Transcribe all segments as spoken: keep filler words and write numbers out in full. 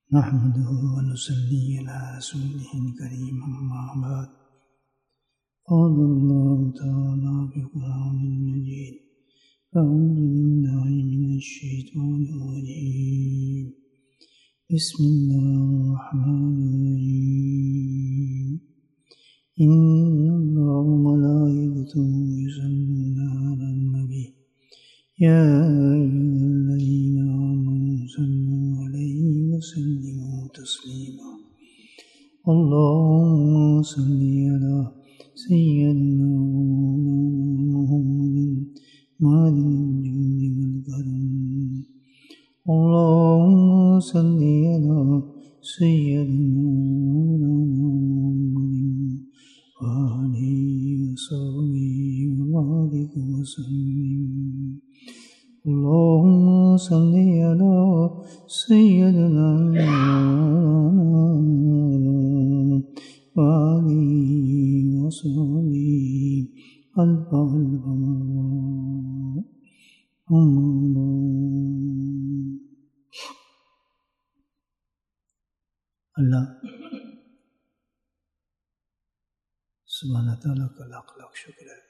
نحمده ونصلي على رسوله الكريم أما بعد قال الله تعالى في القرآن المجيد أعوذ بالله من الشيطان الرجيم بسم الله الرحمن الرحيم إن الله وملائكته يصلون على النبي يا أيها الذين آمنوا صلوا عليه وسلموا تسليما اللهم صل على سيدنا محمد معدن الجود والكرم اللهم صل على سيدنا محمد وآله وصحبه وبارك وسلم اللهم صل على سيدنا وآله وصحبه ألف ألف مرة. اللہ سبحانہ تعالیٰ کا لاکھ لاکھ شکر ہے.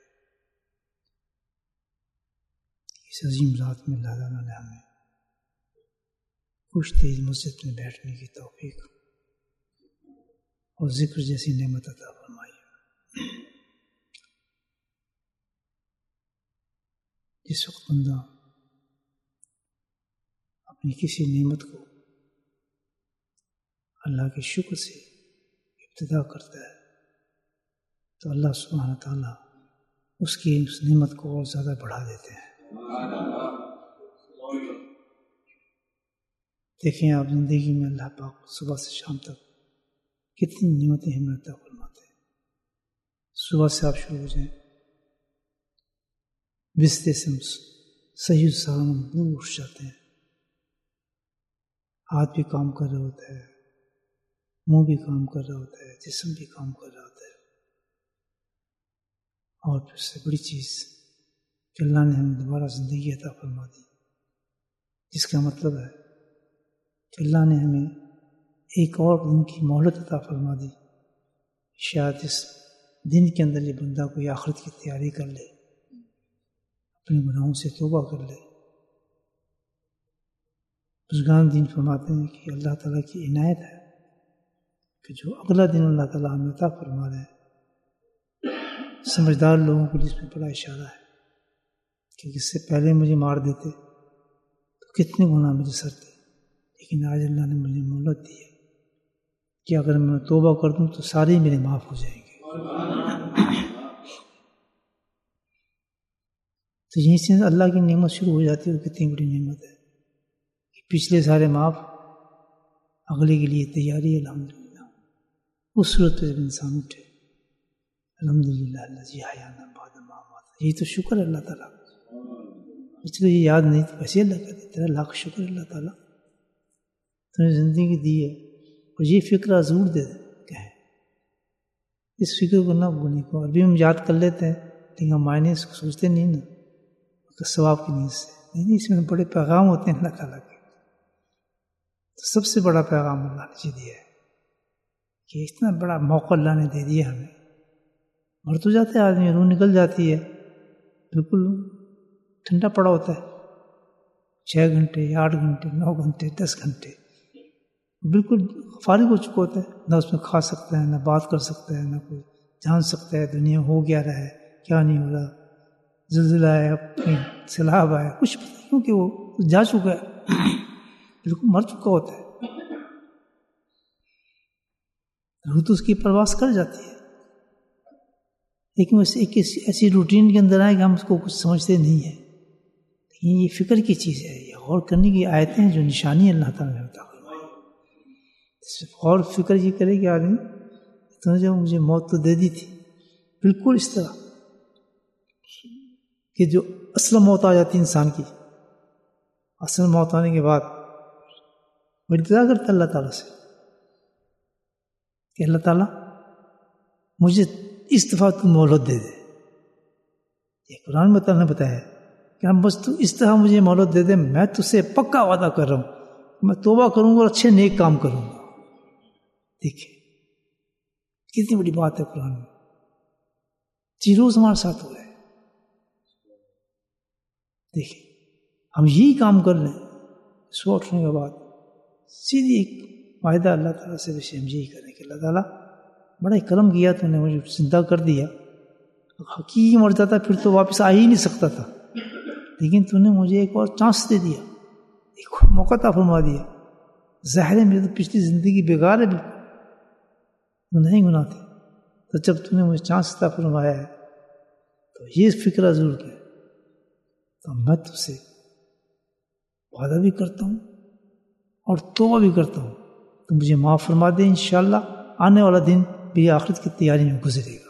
اس عظیم رات میں اللہ تعالیٰ نے ہمیں کچھ دیر مسجد میں بیٹھنے کی توفیق اور ذکر جیسی نعمت عطا فرمائی. جس وقت بندہ اپنی کسی نعمت کو اللہ کے شکر سے ابتدا کرتا ہے تو اللہ سبحانہ تعالیٰ اس کی اس نعمت کو اور زیادہ بڑھا دیتے ہیں. دیکھیں آپ زندگی میں اللہ پاک صبح سے شام تک کتنی نعمتیں ہمیں عطا فرماتے ہیں. صبح سے آپ شروع ہو جائیں بستر سے صحیح سالم دور اٹھ جاتے ہیں, ہاتھ بھی کام کر رہا ہوتا ہے, منہ بھی کام کر رہا ہوتا ہے, جسم بھی کام کر رہا ہوتا ہے. اور پھر سے بڑی چیز کہ اللہ نے ہمیں دوبارہ زندگی عطا فرما دی, جس کا مطلب ہے کہ اللہ نے ہمیں ایک اور دن کی مہلت عطا فرما دی. شاید اس دن کے اندر یہ بندہ کوئی آخرت کی تیاری کر لے, اپنے گناہوں سے توبہ کر لے. بزرگان دین فرماتے ہیں کہ اللہ تعالیٰ کی عنایت ہے کہ جو اگلا دن اللہ تعالیٰ ہمیں عطا فرما رہے ہیں. سمجھدار لوگوں کے لیے اس میں بڑا اشارہ ہے کہ اس سے پہلے مجھے مار دیتے تو کتنے گناہ مجھے سر تھے, لیکن آج اللہ نے مجھے مہلت دی ہے کہ اگر میں توبہ کر دوں تو سارے میرے معاف ہو جائیں گے. تو یہیں سے اللہ کی نعمت شروع ہو جاتی ہے, اور کتنی بڑی نعمت ہے کہ پچھلے سارے معاف, اگلے کے لیے تیاری ہے. الحمدللہ اس صورت پہ جب انسان اٹھے الحمدللہ اللہ جی حیانا بعد ما مات, یہی تو شکر ہے اللہ تعالیٰ. مجھ کو یہ یاد نہیں تھا, ویسے اللہ کہتے تیرا لاکھ شکر اللہ تعالیٰ تو نے زندگی دی ہے. اور یہ فکر ضرور دے کہ ہے اس فکر کو نہ بھولنے کو. عربی ہم یاد کر لیتے ہیں لیکن ہم معنی اس کو سوچتے نہیں نا کہ ثواب کی نیت سے نہیں. اس میں بڑے پیغام ہوتے ہیں اللہ تعالیٰ کے. تو سب سے بڑا پیغام اللہ نے یہ دیا ہے کہ اتنا بڑا موقع اللہ نے دے دیا ہمیں. مر تو جاتا ہے آدمی, روح نکل جاتی ہے, بالکل ٹھنڈا پڑا ہوتا ہے, چھ گھنٹے آٹھ گھنٹے نو گھنٹے دس گھنٹے بالکل فارغ ہو چکا ہوتا ہے. نہ اس میں کھا سکتا ہے, نہ بات کر سکتا ہے, نہ کوئی جان سکتا ہے دنیا ہو گیا رہا ہے کیا نہیں ہو رہا, زلزلہ ہے سیلاب آیا, کچھ پتہ نہیں, کیونکہ وہ جا چکا ہے, بالکل مر چکا ہوتا ہے. روح تو اس کی پرواز کر جاتی ہے, لیکن ویسے ایک ایسی روٹین کے اندر آئے کہ ہم اس کو کچھ سمجھتے نہیں ہیں. لیکن یہ فکر کی چیز ہے, یہ غور کرنے کی آیتیں ہیں جو نشانی اللہ تعالیٰ نے عطا فرمائی. غور فکر یہ کرے کہ آدمی تو نے جب مجھے موت تو دے دی تھی, بالکل اس طرح کہ جو اصل موت آ جاتی انسان کی, اصل موت آنے کے بعد وہ انتظار کرتا اللہ تعالیٰ سے کہ اللہ تعالیٰ مجھے اس دفعہ تو مہلت دے دے. یہ قرآن میں تعالیٰ نے بتایا ہے کہ ہم بس تو اس طرح مجھے مہلت دے دے, میں تجھ سے پکا وعدہ کر رہا ہوں میں توبہ کروں گا اور اچھے نیک کام کروں گا. دیکھیں کتنی بڑی بات ہے قرآن میں. جی روز ہمارے ساتھ ہو رہا ہے. دیکھیں ہم یہی کام کر لیں صبح اٹھنے کے بعد سیدھی ایک وعدہ اللہ تعالیٰ سے ویسے ہم یہی کریں کہ اللہ تعالیٰ بڑا ہی کرم کیا تو نے مجھے زندہ کر دیا. حقیقی مر جاتا پھر تو واپس آ ہی نہیں سکتا تھا, لیکن تو نے مجھے ایک اور چانس دے دیا, ایک اور موقع عطا فرما دیا. ظاہر ہے میری تو پچھلی زندگی بیکار ہے, بالکل گناہ ہی گناہ تھے. تو جب تو نے مجھے چانس عطا فرمایا ہے تو یہ فکر ضرور کیا, تو میں تجھ سے وعدہ بھی کرتا ہوں اور توبہ بھی کرتا ہوں, تو مجھے معاف فرما دے. انشاءاللہ آنے والا دن میری آخرت کی تیاری میں گزرے گا.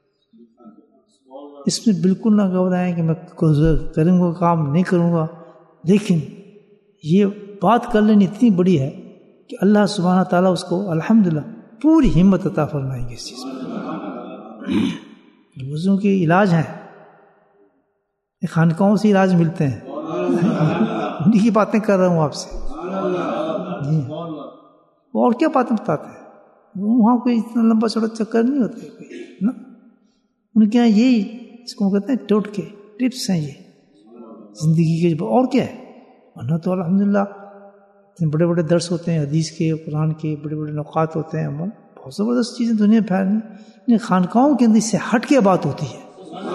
اس میں بالکل نہ گھبرائیں کہ میں کروں گا کام نہیں کروں گا, لیکن یہ بات کر لینی اتنی بڑی ہے کہ اللہ سبحانہ تعالیٰ اس کو الحمدللہ پوری ہمت عطا فرمائیں گے اس چیز میں. روزوں کے علاج ہیں, خانقاہوں سے علاج ملتے ہیں, انہیں کی باتیں کر رہا ہوں آپ سے. جی اور کیا باتیں بتاتے ہیں, وہاں کوئی اتنا لمبا چوڑا چکر نہیں ہوتا ہے کوئی نا. ان کے یہاں یہی اس کو کہتے ہیں ٹوٹکے ٹپس ہیں یہ زندگی کے. اور کیا ہے, ورنہ تو الحمدللہ اتنے بڑے بڑے درس ہوتے ہیں حدیث کے قرآن کے, بڑے بڑے نقات ہوتے ہیں, بہت زبردست چیزیں دنیا میں پھیل رہی. خانقاہوں کے اندر اس سے ہٹ کے بات ہوتی ہے,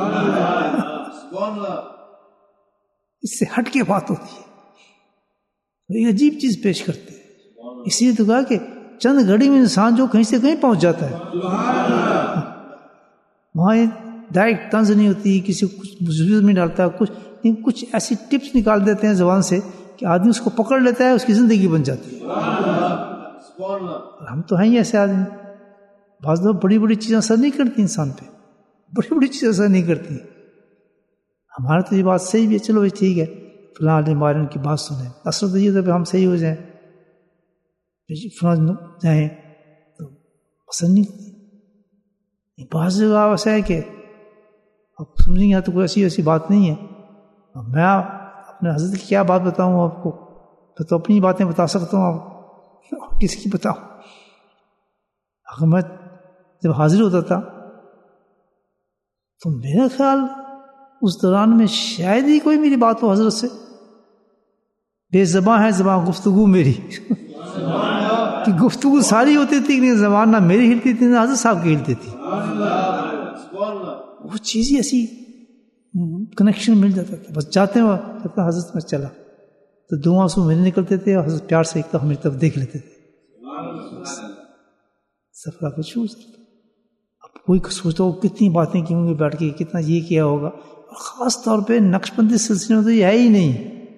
اس سے ہٹ کے بات ہوتی ہے, ایک عجیب چیز پیش کرتے ہیں. اسی لیے تو کہا کہ چند گھڑی میں انسان جو کہیں سے کہیں پہنچ جاتا ہے. وہاں ڈائریکٹ طنز نہیں ہوتی, کسی کو کچھ مصیبت میں ڈالتا ہے کچھ, لیکن کچھ ایسی ٹپس نکال دیتے ہیں زبان سے کہ آدمی اس کو پکڑ لیتا ہے, اس کی زندگی بن جاتی ہے. ہم تو ہیں ہی ایسے آدمی. بعض لوگ بڑی بڑی چیزیں اثر نہیں کرتی انسان پہ, بڑی بڑی چیزیں اثر نہیں کرتی. ہمارے تو یہ بات صحیح بھی ہے, چلو بھائی ٹھیک ہے فلاں عالم ہمارے ان کی بات سنیں, اثر تو یہ تھا کہ ہم صحیح ہو جائیں, فلاں جائیں تو پسند نہیں کرتی. بعض جگہ ایسا ہے کہ آپ سمجھیں گے تو کوئی ایسی ایسی بات نہیں ہے. میں اپنے حضرت کی کیا بات بتاؤں آپ کو, تو, تو اپنی باتیں بتا سکتا ہوں, آپ کس کی بتاؤں. اگر میں جب حاضر ہوتا تھا تو میرا خیال اس دوران میں شاید ہی کوئی میری بات ہو حضرت سے. بے زباں ہے زباں گفتگو میری کہ گفتگو ساری ہوتی تھی کہ زبان نہ میری ہلتی تھی نہ حضرت صاحب کی ہلتی تھی. وہ چیز ہی ایسی کنیکشن مل جاتا تھا, بس جاتے ہیں کہتا حضرت میں چلا تو دو آنسو میرے نکلتے تھے اور حضرت پیار سے ایک طرف میری طرف دیکھ لیتے تھے. سفر کو چھو سکتا. اب کوئی سوچتا ہو کتنی باتیں کی ہوں گی بیٹھ کے, کتنا یہ کیا ہوگا. اور خاص طور پہ نقش بندی سلسلے میں تو یہ ہے ہی نہیں,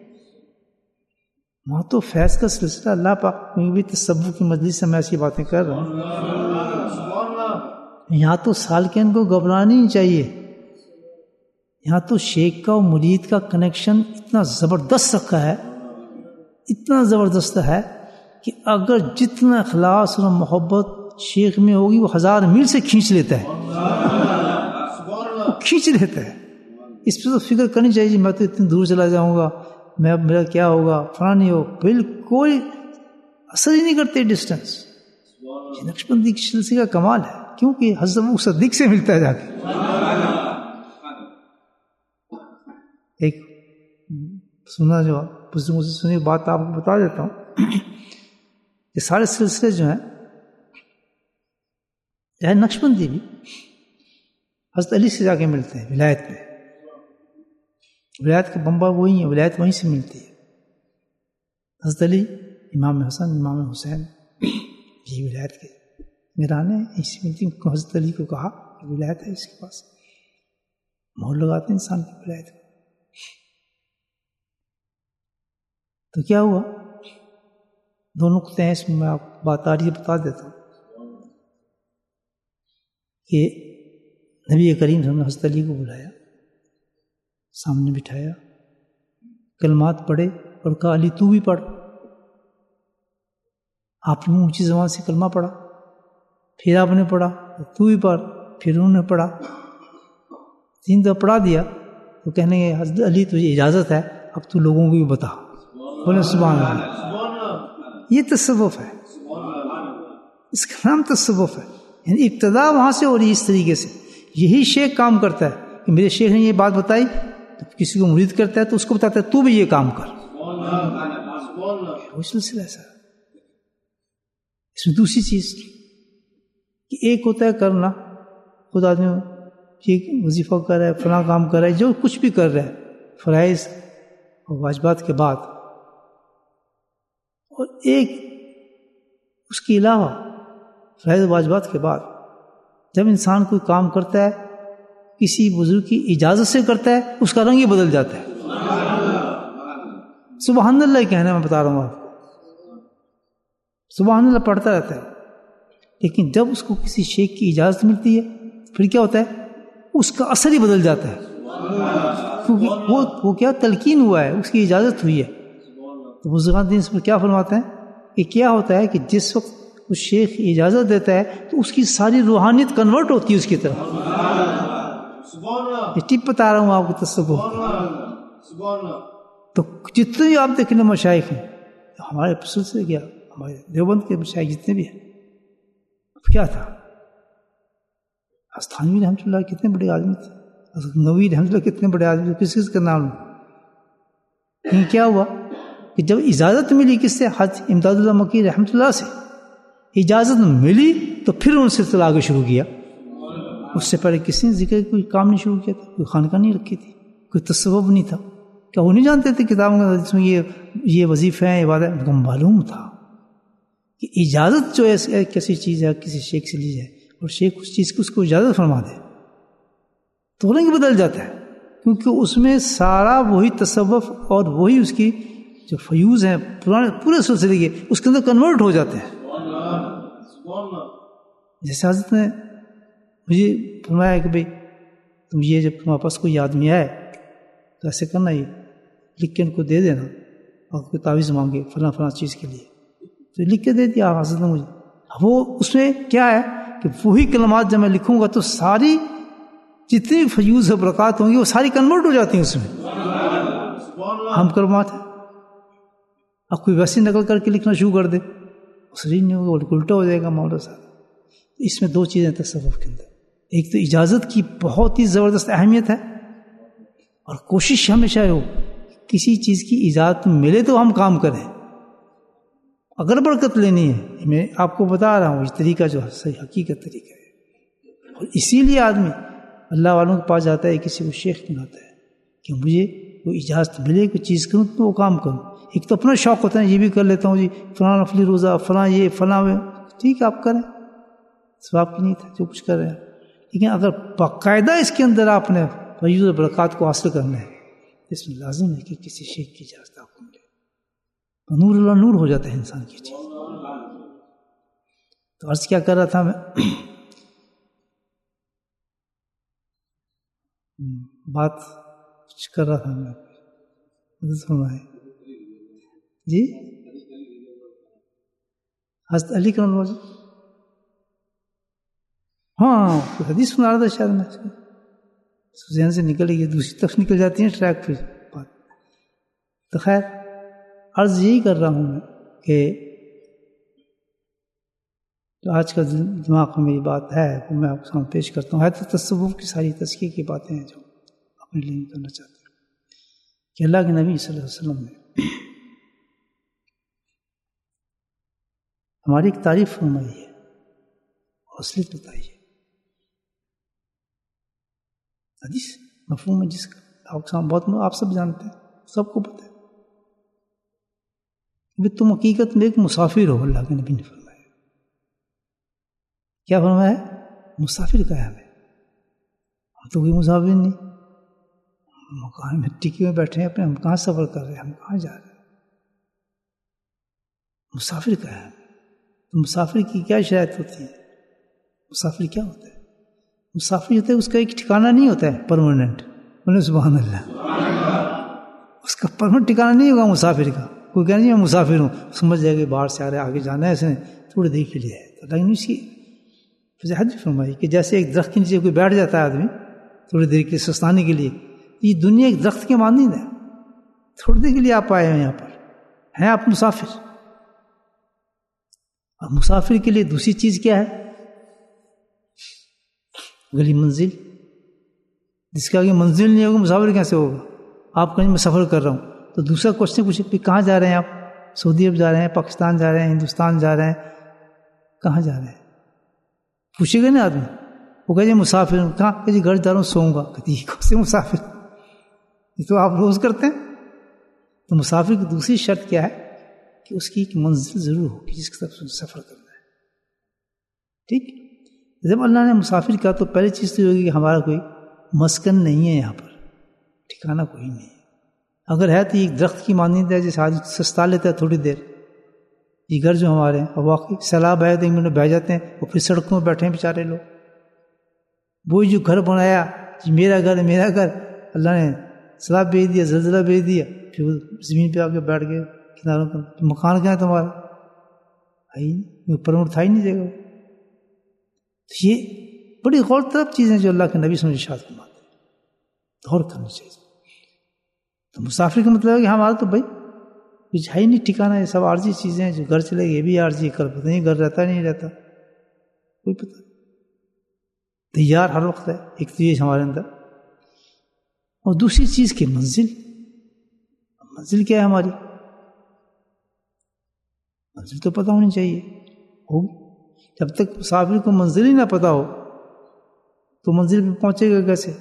وہاں تو فیض کا سلسلہ اللہ پاک بھی تصوف کی مجلس سے میں ایسی باتیں کر رہا ہوں. یہاں تو سالکین کو گھبرانا نہیں چاہیے. یہاں تو شیخ کا اور مرید کا کنیکشن اتنا زبردست رکھا ہے, اتنا زبردست ہے کہ اگر جتنا اخلاص اور محبت شیخ میں ہوگی وہ ہزار میل سے کھینچ لیتا ہے, وہ کھینچ لیتا ہے. اس پہ تو فکر کرنی چاہیے میں تو اتنی دور چلا جاؤں گا, میں میرا کیا ہوگا, فلاں نہیں ہو. بالکل اثر ہی نہیں کرتے ڈسٹینس. یہ نقشبندی کی سلسلے کا کمال ہے, کیونکہ حضرت صدیق سے ملتا ہے جا کے. ایک سنا جو بزرگوں سے سنی بات آپ کو بتا دیتا ہوں. یہ سارے سلسلے جو ہیں چاہے نقشبندی بھی حضرت علی سے جا کے ملتے ہیں ولایت پہ. ولایت کا بمبا وہی ہے, ولایت وہیں سے ملتی ہے. حضرت علی, امام حسن, امام حسین, یہ ولایت کے گرانے ایسی ملتی. حضرت علی کو کہا کہ ولایت ہے اس کے پاس, مہر لگاتے ہیں انسان کی ولایت کو. تو کیا ہوا, دو نقطے ہیں اس میں, میں آپ بات آ رہی ہے بتا دیتا ہوں کہ نبی کریم صلی اللہ علیہ وسلم نے حضرت علی کو بلایا, سامنے بٹھایا, کلمات پڑھے اور کہا علی تو بھی پڑھ. آپ نے اونچی زبان سے کلمہ پڑھا, پھر آپ نے پڑھا تو بھی پڑھ, پھر انہوں نے پڑھا, تین دفعہ پڑھا دیا. تو کہنے گے حضرت علی تجھے اجازت ہے اب تو لوگوں کو بھی بتا. بولے سبحان اللہ. یہ تصوف ہے، اس کا نام تصوف ہے. یعنی ابتدا وہاں سے ہو رہی ہے اس طریقے سے. یہی شیخ کام کرتا ہے کہ میرے شیخ نے یہ بات بتائی تو کسی کو مرید کرتا ہے تو اس کو بتاتا ہے تو بھی یہ کام کر. وہ سلسلہ ایسا. اس میں دوسری چیز کہ ایک ہوتا ہے کرنا، خود آدمی یہ وظیفہ کر رہا ہے، فلاں کام کر رہا ہے، جو کچھ بھی کر رہا ہے فرائض اور واجبات کے بعد، اور ایک اس کے علاوہ فرائض واجبات کے بعد جب انسان کوئی کام کرتا ہے کسی بزرگ کی اجازت سے کرتا ہے اس کا رنگ ہی بدل جاتا ہے. سبحان اللہ کہنا میں بتا رہا ہوں آپ کو، سبحان اللہ پڑھتا رہتا ہے. لیکن جب اس کو کسی شیخ کی اجازت ملتی ہے پھر کیا ہوتا ہے، اس کا اثر ہی بدل جاتا ہے، کیونکہ وہ وہ کیا تلقین ہوا ہے، اس کی اجازت ہوئی ہے. تو بزرگان دین اس پر کیا فرماتے ہیں کہ کیا ہوتا ہے کہ جس وقت اس شیخ اجازت دیتا ہے تو اس کی ساری روحانیت کنورٹ ہوتی ہے اس کی طرف. یہ ٹپ بتا رہا ہوں آپ کو تصوف. تو جتنے بھی آپ دیکھ لیں مشائخ ہیں ہمارے سلسلے کیا، ہمارے دیوبند کے مشائخ جتنے بھی ہیں، کیا تھا استھانوی رحمۃ اللہ کتنے بڑے آدمی تھے، نووی رحمۃ اللہ کتنے بڑے آدمی تھے، کس کس کا نام لوں. کیا ہوا کہ جب اجازت ملی کس سے، حضرت امداد اللہ مکی رحمۃ اللہ سے اجازت ملی تو پھر ان سے آگے شروع کیا. اس سے پہلے کسی نے ذکر کوئی کام نہیں شروع کیا تھا، کوئی خانقاہ نہیں رکھی تھی، کوئی تصوف نہیں تھا. کیا وہ نہیں جانتے تھے کتابوں میں یہ یہ وظیفے ہیں عبادت؟ ان کو معلوم تھا کہ اجازت جو ہے کیسی چیز ہے کسی شیخ سے لی جائے اور شیخ اس چیز کو اس کو اجازت فرما دے تو رنگ بدل جاتا ہے، کیونکہ اس میں سارا وہی تصوف اور وہی اس کی جو فیوز ہیں پرانے پورے سلسلے کے اس کے اندر کنورٹ ہو جاتے ہیں. جیسے حضرت نے مجھے فرمایا کہ بھئی تم یہ جب تمہارے پاس کوئی آدمی آئے تو ایسے کرنا، یہ لکھ کے ان کو دے دینا اور کوئی تعویذ مانگے فلاں فلاں چیز کے لیے تو لکھ کے دے دیا حضرت نے مجھے. وہ اس میں کیا ہے کہ وہی کلمات جب میں لکھوں گا تو ساری جتنی فیوز و برکات ہوں گی وہ ساری کنورٹ ہو جاتی ہیں اس میں. ہم کلمات ہیں، اب کوئی ویسی نقل کر کے لکھنا شروع کر دے صحیح نہیں ہوگا، الٹا ہو جائے گا معاملہ صاحب. اس میں دو چیزیں تصوف کے اندر، ایک تو اجازت کی بہت ہی زبردست اہمیت ہے اور کوشش ہمیشہ ہو کسی چیز کی اجازت ملے تو ہم کام کریں. اگر برکت لینی ہے میں آپ کو بتا رہا ہوں یہ طریقہ جو ہے صحیح حقیقت طریقہ ہے. اور اسی لیے آدمی اللہ والوں کے پاس جاتا ہے، کسی کو شیخ بناتا ہے کہ مجھے کوئی اجازت ملے کوئی چیز کروں تو وہ کام کروں. ایک تو اپنا شوق ہوتا ہے یہ بھی کر لیتا ہوں جی فلاں نفلی روزہ فلاں یہ فلاں میں، ٹھیک ہے آپ کریں، ثواب کی نیت ہے جو کچھ کر رہے ہیں. لیکن اگر باقاعدہ اس کے اندر آپ نے فیوز و برکات کو حاصل کرنا ہے اس میں لازم ہے کہ کسی شیخ کی اجازت آپ کو ملے. نور اللہ نور ہو جاتا ہے انسان کی چیز. تو عرض کیا کر رہا تھا میں، بات کچھ کر رہا تھا میں مدد فرمائے جی. حضرت علی کرم اللہ ہاں حدیث سنا رہا تھا شاید میں، ذہن سے نکل گئی، دوسری طرف نکل جاتی ہیں ٹریک پہ بات. تو خیر عرض یہی کر رہا ہوں میں کہ جو آج کا دماغ میں میری بات ہے وہ میں آپ کے سامنے پیش کرتا ہوں. ہے تو تصوف کی ساری تزکیے کی باتیں ہیں جو اپنے لیے کرنا چاہتے ہیں کہ اللہ کے نبی صلی اللہ علیہ وسلم نے ہماری ایک تعریف فرمائی ہے، اصلیت بتائی ہے. حدیث مفہوم ہے جس کا آپ کے سامنے بہت آپ سب جانتے ہیں، سب کو پتہ ہے کہ تم حقیقت میں ایک مسافر ہو. اللہ کے نبی نے فرمایا، کیا فرمایا ہے؟ مسافر کا ہے ہمیں. ہم تو کوئی مسافر نہیں، ہم کہاں مٹی میں بیٹھے ہیں اپنے، ہم کہاں سفر کر رہے ہیں، ہم کہاں جا رہے ہیں. مسافر کا ہے. تو مسافر کی کیا شرائط ہوتی ہے؟ مسافر کیا ہوتا ہے؟ مسافر ہوتا ہے اس کا ایک ٹھکانہ نہیں ہوتا ہے پرماننٹ. بولے سبحان اللہ. اس کا پرماننٹ ٹھکانہ نہیں ہوگا مسافر کا. کوئی کہنا نہیں میں مسافر ہوں، سمجھ جائے کہ باہر سے آ رہے آگے جانا ہے، اس نے تھوڑی دیر کے لیے ہے. تو لیکن اس کی وضاحت بھی فرمائی کہ جیسے ایک درخت کے نیچے کوئی بیٹھ جاتا ہے آدمی تھوڑی دیر کے لیے سستانے کے لیے، یہ دنیا ایک درخت کے مانند ہے. تھوڑی دیر کے لیے آپ آئے ہیں یہاں پر، ہیں آپ مسافر. اور مسافر کے لیے دوسری چیز کیا ہے؟ اگلی منزل، جس کا آگے منزل نہیں ہوگا مسافر کیسے ہوگا؟ آپ کہیں میں سفر کر رہا ہوں تو دوسرا کوشچن پوچھے کہ کہاں جا رہے ہیں آپ؟ سعودی عرب جا رہے ہیں، پاکستان جا رہے ہیں، ہندوستان جا رہے ہیں، کہاں جا رہے ہیں؟ پوچھے گا نا آدمی، وہ کہے مسافر ہوں، کہاں؟ کہ جی گھر جا رہا ہوں، سوؤں گا۔ کہتے ہیں کون سے مسافر؟ یہ تو آپ روز کرتے ہیں۔ تو مسافر کی دوسری شرط کیا ہے کہ اس کی ایک منزل ضرور ہوگی جس کی طرف سفر کرنا ہے، ٹھیک؟ جب اللہ نے مسافر کہا تو پہلی چیز تو یہ ہوگی کہ ہمارا کوئی مسکن نہیں ہے، یہاں پر ٹھکانہ کوئی نہیں ہے۔ اگر ہے تو یہ درخت کی مانند ہے جیسے آج سستا لیتا ہے تھوڑی دیر، یہ گھر جو ہمارے ہیں، اور واقعی سیلاب آئے تو ایک منٹ بہ جاتے ہیں، وہ پھر سڑکوں میں بیٹھے ہیں بیچارے لوگ۔ وہی جو گھر بنایا جی میرا گھر ہے میرا گھر، اللہ نے سیلاب بھیج دیا، زلزلہ بھیج دیا، پھر وہ زمین پہ آ کے بیٹھ گئے کناروں پر۔ مکان کیا ہے تمہارا؟ آئی پر اٹھا ہی نہیں دے گا۔ تو یہ بڑی غور طلب چیزیں جو اللہ کے نبی صلی اللہ علیہ وسلم ارشاد فرماتے ہیں، غور کرنی چاہیے۔ تو مسافر کا مطلب ہے کہ ہمارا تو بھائی کچھ ہے ہی نہیں ٹھکانا، یہ سب عارضی چیزیں ہیں، جو گھر چلے گئے یہ بھی عارضی، کل پتہ نہیں گھر رہتا نہیں رہتا، کوئی پتہ نہیں۔ تیار ہر وقت ہے ایک چیز ہمارے اندر، اور دوسری چیز کی منزل۔ منزل کیا ہے ہماری؟ منزل تو پتہ ہونی چاہیے، ہوگی۔ جب تک مسافر کو منزل ہی نہ پتہ ہو تو منزل پہ پہنچے گا کیسے؟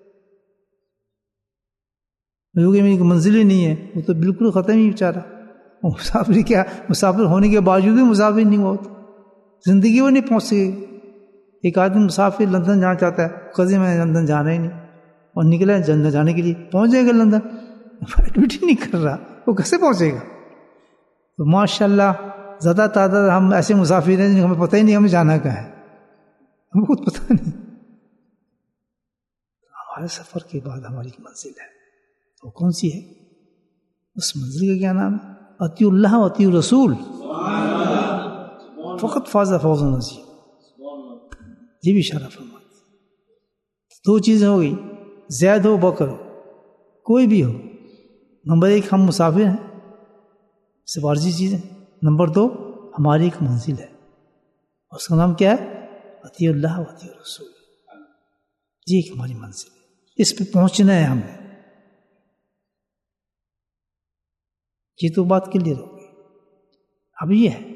کیونکہ میری منزل ہی نہیں ہے، وہ تو بالکل ختم ہی بیچارہ۔ وہ مسافر کیا، مسافر ہونے کے باوجود بھی مسافر نہیں ہوا تو زندگی وہ نہیں پہنچ سکے۔ ایک آدمی مسافر لندن جانا چاہتا ہے، قضیے میں لندن جانا ہی نہیں، اور نکلا ہے جنت جانے کے لیے، پہنچ جائے گا لندن، ایڈمٹ ہی نہیں کر رہا، وہ کیسے پہنچے گا؟ تو ماشاء اللہ زیادہ تعداد ہم ایسے مسافر ہیں جن کو ہمیں پتہ ہی نہیں ہمیں جانا کہاں ہے، ہمیں خود پتہ نہیں۔ ہمارے سفر کے بعد ہماری ایک منزل ہے، وہ کون سی ہے؟ اس منزل کا کیا نام ہے؟ اطیعوا اللہ و اطیعوا الرسول فقط فاز فوزا عظیما۔ یہ بھی اشارہ فرماتے۔ دو چیزیں ہو گئی، زید ہو بکر ہو، کوئی بھی ہو۔ نمبر ایک ہم مسافر ہیں، سب عارضی چیزیں۔ نمبر دو ہماری ایک منزل ہے، اس کا نام کیا ہے؟ اطیعوا اللہ و اطیعوا الرسول۔ یہ ایک ہماری منزل ہے، اس پہ پہنچنا ہے ہمیں۔ یہ تو بات کلیئر ہو گئی۔ اب یہ ہے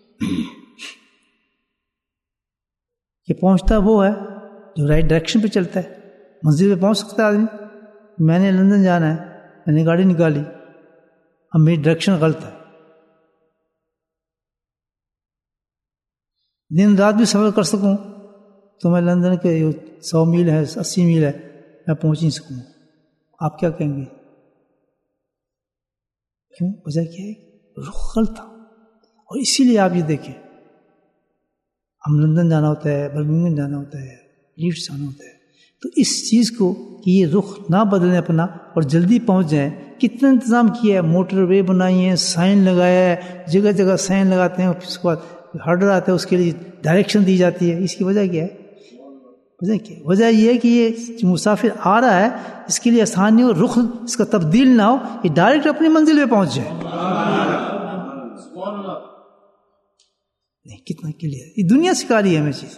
کہ پہنچتا وہ ہے جو رائٹ ڈائریکشن پہ چلتا ہے۔ منزل پہ پہنچ سکتا ہے آدمی۔ میں نے لندن جانا ہے، میں نے گاڑی نکالی، اب میری ڈائریکشن غلط ہے، دن رات بھی سفر کر سکوں تو میں لندن کے سو میل ہے، اسی میل ہے، میں پہنچ نہیں سکوں گا۔ آپ کیا کہیں گے؟ کیوں؟ وجہ کیا ہے؟ رخ غلط تھا۔ اور اسی لیے آپ یہ دیکھیں، ہم لندن جانا ہوتا ہے، برمنگھم جانا ہوتا ہے، لیڈس جانا ہوتا ہے، تو اس چیز کو کہ یہ رخ نہ بدلیں اپنا اور جلدی پہنچ جائیں، کتنا انتظام کیا ہے، موٹر وے بنائی ہے، سائن لگایا ہے، جگہ جگہ سائن لگاتے ہیں، اور پھر اس کے بعد ہرڈر آتا ہے، اس کے لیے ڈائریکشن دی جاتی ہے۔ اس کی وجہ کیا ہے؟ وجہ کیا ہے؟ وجہ یہ ہے کہ یہ جو مسافر آ رہا ہے اس کے لیے آسانی ہو، رخ اس کا تبدیل نہ ہو، یہ ڈائریکٹ اپنی منزل پہ پہنچ جائے۔ نہیں، کتنا کلیئر، یہ دنیا سکھا رہی ہے ہمیں چیز،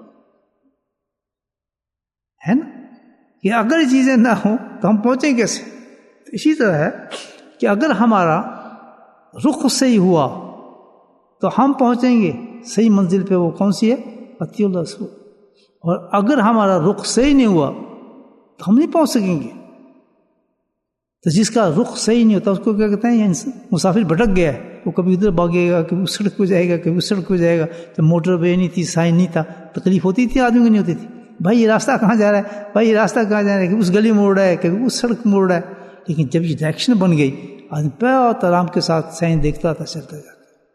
ہے نا؟ کہ اگر یہ چیزیں نہ ہوں تو ہم پہنچیں کیسے؟ تو اسی طرح ہے کہ اگر ہمارا رخ صحیح ہوا تو ہم پہنچیں گے صحیح منزل پہ۔ وہ کون سی ہے؟ اطیعوا اللہ رسول۔ اور اگر ہمارا رخ صحیح نہیں ہوا تو ہم نہیں پہنچ سکیں گے۔ تو جس کا رخ صحیح نہیں ہوتا اس کو کیا کہتے ہیں؟ مسافر بھٹک گیا ہے، وہ کبھی ادھر بھاگے گا، کبھی اس سڑک پہ جائے گا، کبھی اس سڑک پہ جائے گا۔ جب موٹر وے نہیں تھی، سائن نہیں تھا، تکلیف ہوتی تھی آدمی کو؟ نہیں ہوتی تھی؟ بھائی یہ راستہ کہاں جا رہا ہے، بھائی یہ راستہ کہاں جا رہا ہے، کہ اس گلی موڑ رہا ہے، کبھی اس سڑک موڑ رہا ہے۔ لیکن جب یہ ڈائریکشن بن گئی، آدمی بہت آرام کے ساتھ سائن دیکھتا تھا، چلتا جاتا۔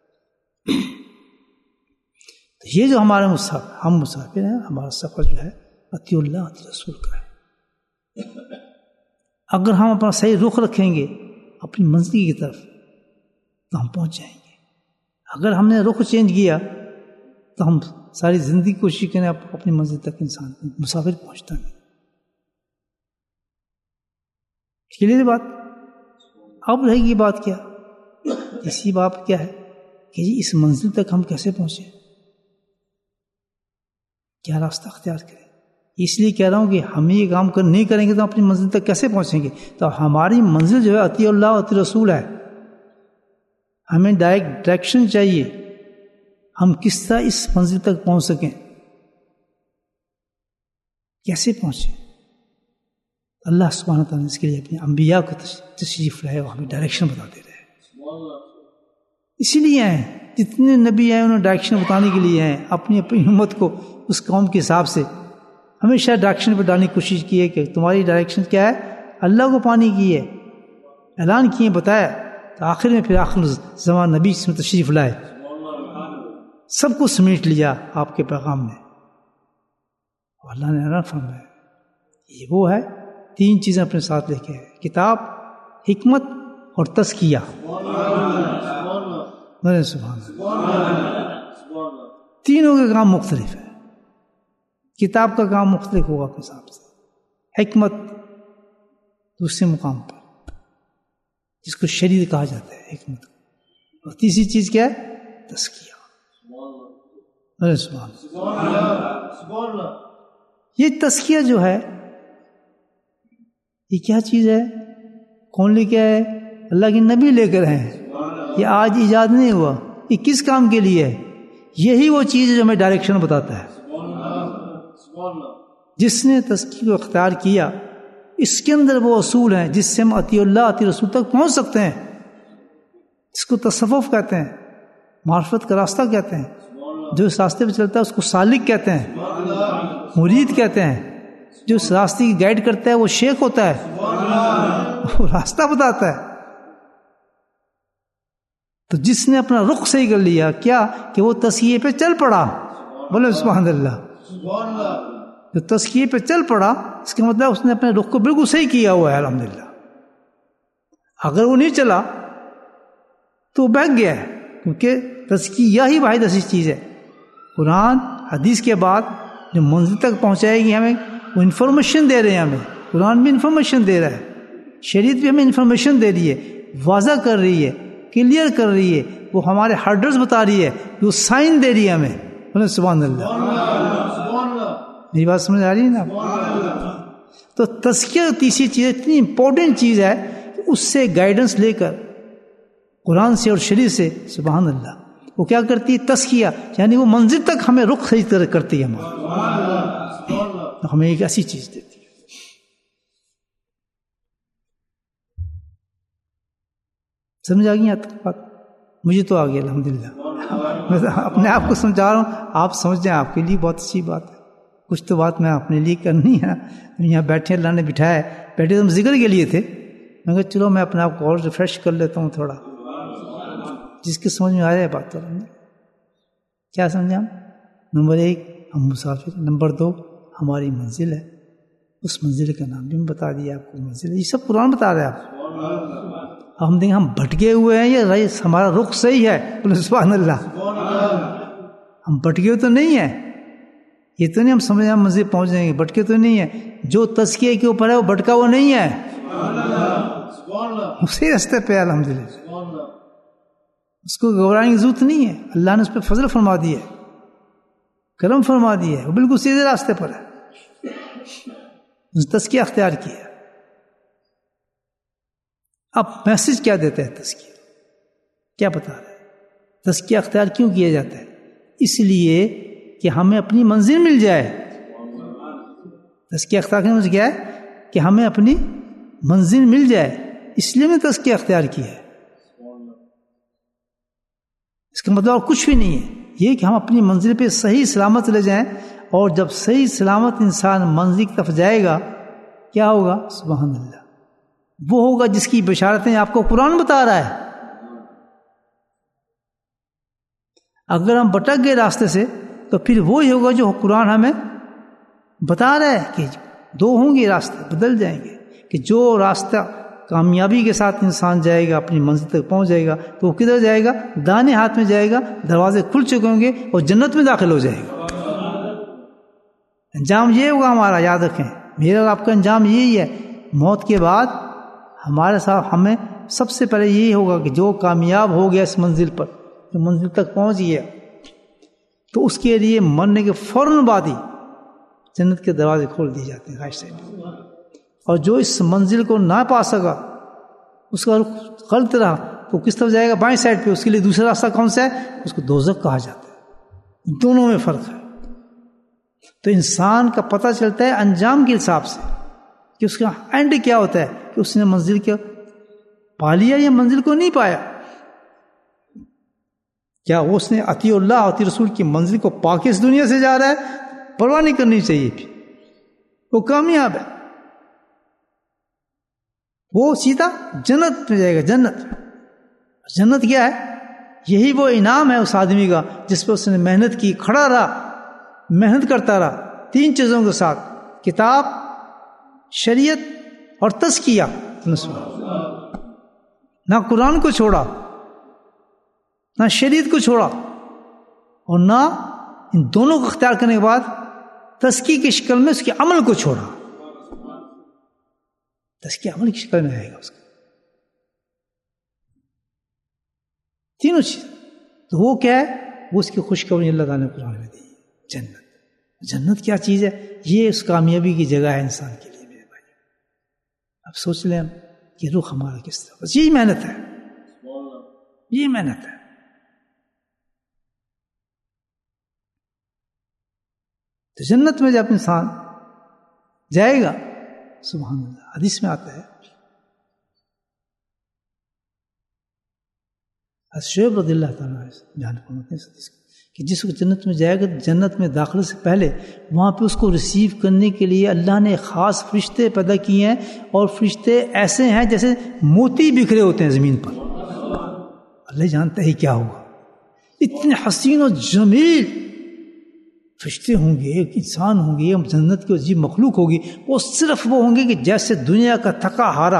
تو یہ جو ہمارے مسافر ہم مسافر ہیں، ہمارا سفر جو ہے اطیعوا اللہ اطیعوا رسول کا ہے۔ اگر ہم اپنا صحیح رخ رکھیں گے اپنی منزل کی طرف تو ہم پہنچ جائیں گے۔ اگر ہم نے رخ چینج کیا تو ہم ساری زندگی کوشش کریں اپنی منزل تک انسان مسافر پہنچتا نہیں۔ کلیئر بات؟ اب رہے گی بات کیا؟ اسی بات کیا ہے کہ جی اس منزل تک ہم کیسے پہنچے، کیا راستہ اختیار کریں. اس لیے کہہ رہا ہوں کہ ہم یہ کام کر نہیں کریں گے تو اپنی منزل تک کیسے پہنچیں گے. تو ہماری منزل جو ہے اطیع اللہ اطیع رسول ہے. ہمیں ڈائریکٹ ڈائریکشن چاہیے، ہم کس طرح اس منزل تک پہنچ سکیں، کیسے پہنچیں. اللہ سبحانہ تعالیٰ نے اس کے لیے اپنے انبیاء کو تشریف لائے اور ہمیں ڈائریکشن بتاتے رہے. اسی لیے آئے جتنے نبی آئے انہوں نے ڈائریکشن بتانے کے لیے آئے. اپنی اپنی امت کو اس قوم کے حساب سے ہمیشہ ڈائریکشن پہ ڈالنے کی کوشش کی ہے کہ تمہاری ڈائریکشن کیا ہے، اللہ کو پانے کی ہے. اعلان کیے، بتایا. تو آخر میں پھر آخر زمان نبی اس میں تشریف لائے، سب کو سمیٹ لیا آپ کے پیغام نے. اور اللہ نے اعلان فرمایا یہ وہ ہے، تین چیزیں اپنے ساتھ لے کے آئے، کتاب، حکمت اور تزکیہ. سبحان اللہ. تینوں کا کام مختلف ہے. کتاب کا کام مختلف ہوگا اپنے حساب سے، حکمت دوسرے مقام پر جس کو شریعت کہا جاتا ہے حکمت. اور تیسری چیز کیا ہے، تزکیہ. سبحان اللہ. یہ تزکیہ جو ہے یہ کیا چیز ہے، کون لے کے آئے؟ اللہ کے نبی لے کر آئے. یہ آج ایجاد نہیں ہوا. یہ کس کام کے لیے ہے؟ یہی وہ چیز ہے جو ہمیں ڈائریکشن بتاتا ہے. جس نے تزکیہ کو اختیار کیا، اس کے اندر وہ اصول ہیں جس سے ہم اطیع اللہ اطیع رسول تک پہنچ سکتے ہیں، جس کو تصوف کہتے ہیں، معرفت کا راستہ کہتے ہیں. جو اس راستے پہ چلتا ہے اس کو سالک کہتے ہیں، مرید کہتے ہیں. جو اس راستے کی گائیڈ کرتا ہے وہ شیخ ہوتا ہے، وہ راستہ بتاتا ہے. تو جس نے اپنا رخ صحیح کر لیا، کیا کہ وہ تزکیے پہ چل پڑا. بولے سبحان اللہ. جو تزکیے پہ چل پڑا اس کا مطلب اس نے اپنے رخ کو بالکل صحیح کیا ہوا ہے الحمدللہ. اگر وہ نہیں چلا تو وہ بہک گیا ہے، کیونکہ تزکیہ ہی واحد ایسی چیز ہے. قرآن حدیث کے بعد جو منزل تک پہنچائے گی ہمیں، وہ انفارمیشن دے رہے ہیں ہمیں. قرآن بھی انفارمیشن دے رہا ہے، شریعت بھی ہمیں انفارمیشن دے رہی ہے، واضح کر رہی ہے، کلیئر کر رہی ہے. وہ ہمارے ہارڈرز بتا رہی ہے، وہ سائن دے رہی ہے ہمیں. بولے سبحان اللہ. میری بات سمجھ آ رہی ہے نا؟ تو تزکیہ تیسری چیز اتنی امپورٹنٹ چیز ہے کہ اس سے گائیڈنس لے کر قرآن سے اور شریعت سے، سبحان اللہ، وہ کیا کرتی ہے، تزکیہ، یعنی وہ منزل تک ہمیں رخ صحیح طرح کرتی ہے. تو ہمیں ایک ایسی چیز دیتی ہے. سمجھ آ گئی بات؟ مجھے تو آ گیا الحمدللہ. میں اپنے آپ کو سمجھا رہا ہوں، آپ سمجھ جائیں، آپ کے لیے بہت اچھی بات ہے. کچھ تو بات میں اپنے لیے کرنی ہے. یہاں بیٹھے اللہ نے بٹھایا ہے، بیٹھے تم ذکر کے لیے تھے. میں کہا چلو میں اپنے آپ کو اور ریفریش کر لیتا ہوں تھوڑا، جس کے سمجھ میں آ جائے بات. تو کیا سمجھا ہم؟ نمبر ایک ہم مسافر، نمبر دو ہماری منزل ہے، اس منزل کا نام بھی بتا دیا آپ کو، منزل ہے. یہ سب قرآن بتا رہا ہے آپ. ہم دیکھیں ہم بھٹکے ہوئے ہیں یا ہمارا رخ صحیح ہے؟ سبحان اللہ. ہم بھٹکے ہوئے تو نہیں ہیں، یہ تو نہیں ہم سمجھ ہم منزل پہنچ جائیں گے. بھٹکے تو نہیں ہیں. جو تزکیے کے اوپر ہے وہ بھٹکا وہ نہیں ہے، اسی راستے پہ الحمدللہ. اس کو گھبرانے کی ضرورت نہیں ہے. اللہ نے اس پہ فضل فرما دیا ہے، کرم فرما دیا ہے، وہ بالکل سیدھے راستے پر ہے. تزکیہ اختیار کیا. اب میسج کیا دیتا ہے تزکیہ؟ کیا بتا رہا ہے؟ تزکیہ اختیار کیوں کیا جاتا ہے؟ اس لیے کہ ہمیں اپنی منزل مل جائے. تزکیہ اختیار کرنے میں کیا ہے کہ ہمیں اپنی منزل مل جائے، اس لیے میں تزکیہ اختیار کیا ہے. اس کا مطلب اور کچھ بھی نہیں ہے، یہ کہ ہم اپنی منزل پہ صحیح سلامت لے جائیں. اور جب صحیح سلامت انسان منزل کی طرف جائے گا کیا ہوگا؟ سبحان اللہ، وہ ہوگا جس کی بشارتیں آپ کو قرآن بتا رہا ہے. اگر ہم بھٹک گئے راستے سے تو پھر وہی ہوگا جو قرآن ہمیں بتا رہا ہے کہ دو ہوں گے راستے، بدل جائیں گے. کہ جو راستہ کامیابی کے ساتھ انسان جائے گا، اپنی منزل تک پہنچ جائے گا، تو وہ کدھر جائے گا؟ دانے ہاتھ میں جائے گا، دروازے کھل چکے ہوں گے اور جنت میں داخل ہو جائے گا. انجام یہ ہوگا ہمارا، یاد رکھیں، میرا اور آپ کا انجام یہی ہے. موت کے بعد ہمارے ساتھ ہمیں سب سے پہلے یہی ہوگا کہ جو کامیاب ہو گیا اس منزل پر، جو منزل تک پہنچ گیا تو اس کے لیے مرنے کے فوراً بعد ہی جنت کے دروازے کھول دیے جاتے ہیں رائٹ سائڈ. اور جو اس منزل کو نہ پا سکا، اس کا رخ غلط رہا، تو کس طرف جائے گا؟ بائیں سائڈ پہ. اس کے لیے دوسرا راستہ کون سا ہے؟ اس کو دوزخ کہا جاتا ہے. دونوں میں فرق ہے. تو انسان کا پتہ چلتا ہے انجام کے حساب سے کہ اس کا اینڈ کیا ہوتا ہے، کہ اس نے منزل کیا پا لیا یا منزل کو نہیں پایا. کیا وہ اس نے اطیع اللہ اطیع رسول کی منزل کو پا کے اس دنیا سے جا رہا ہے؟ پرواہ نہیں کرنی چاہیے، پھر وہ کامیاب ہے، وہ سیدھا جنت میں جائے گا. جنت جنت کیا ہے؟ یہی وہ انعام ہے اس آدمی کا جس پہ اس نے محنت کی، کھڑا رہا، محنت کرتا رہا تین چیزوں کے ساتھ: کتاب، شریعت اور تزکیہ. نہ قرآن کو چھوڑا، نہ شریعت کو چھوڑا، اور نہ ان دونوں کو اختیار کرنے کے بعد تزکیہ کی شکل میں اس کے عمل کو چھوڑا. تزکیہ عمل کی شکل میں آئے گا اس کا. تینوں چیز. تو وہ کیا ہے؟ وہ اس کی خوشخبری اللہ تعالیٰ نے قرآن میں دی. جنت. جنت کیا چیز ہے؟ یہ اس کامیابی کی جگہ ہے انسان کے لیے میرے بھائی. اب سوچ لیں ہم کہ رخ ہمارا کس طرح. بس یہی محنت ہے، یہی محنت ہے. تو جنت میں جب انسان جائے گا، سبحان اللہ، حدیث میں آتا ہے شعیب رضی اللہ تعالیٰ جان فرماتے ہیں کہ جس کو جنت میں جائے گا، جنت میں داخلے سے پہلے وہاں پہ اس کو ریسیو کرنے کے لیے اللہ نے خاص فرشتے پیدا کیے ہیں، اور فرشتے ایسے ہیں جیسے موتی بکھرے ہوتے ہیں زمین پر. اللہ جانتا ہے کیا ہوگا. اتنے حسین و جمیل فرشتے ہوں گے، ایک انسان ہوں گے، جنت کی عجیب مخلوق ہوگی. وہ صرف وہ ہوں گے کہ جیسے دنیا کا تھکا ہارا.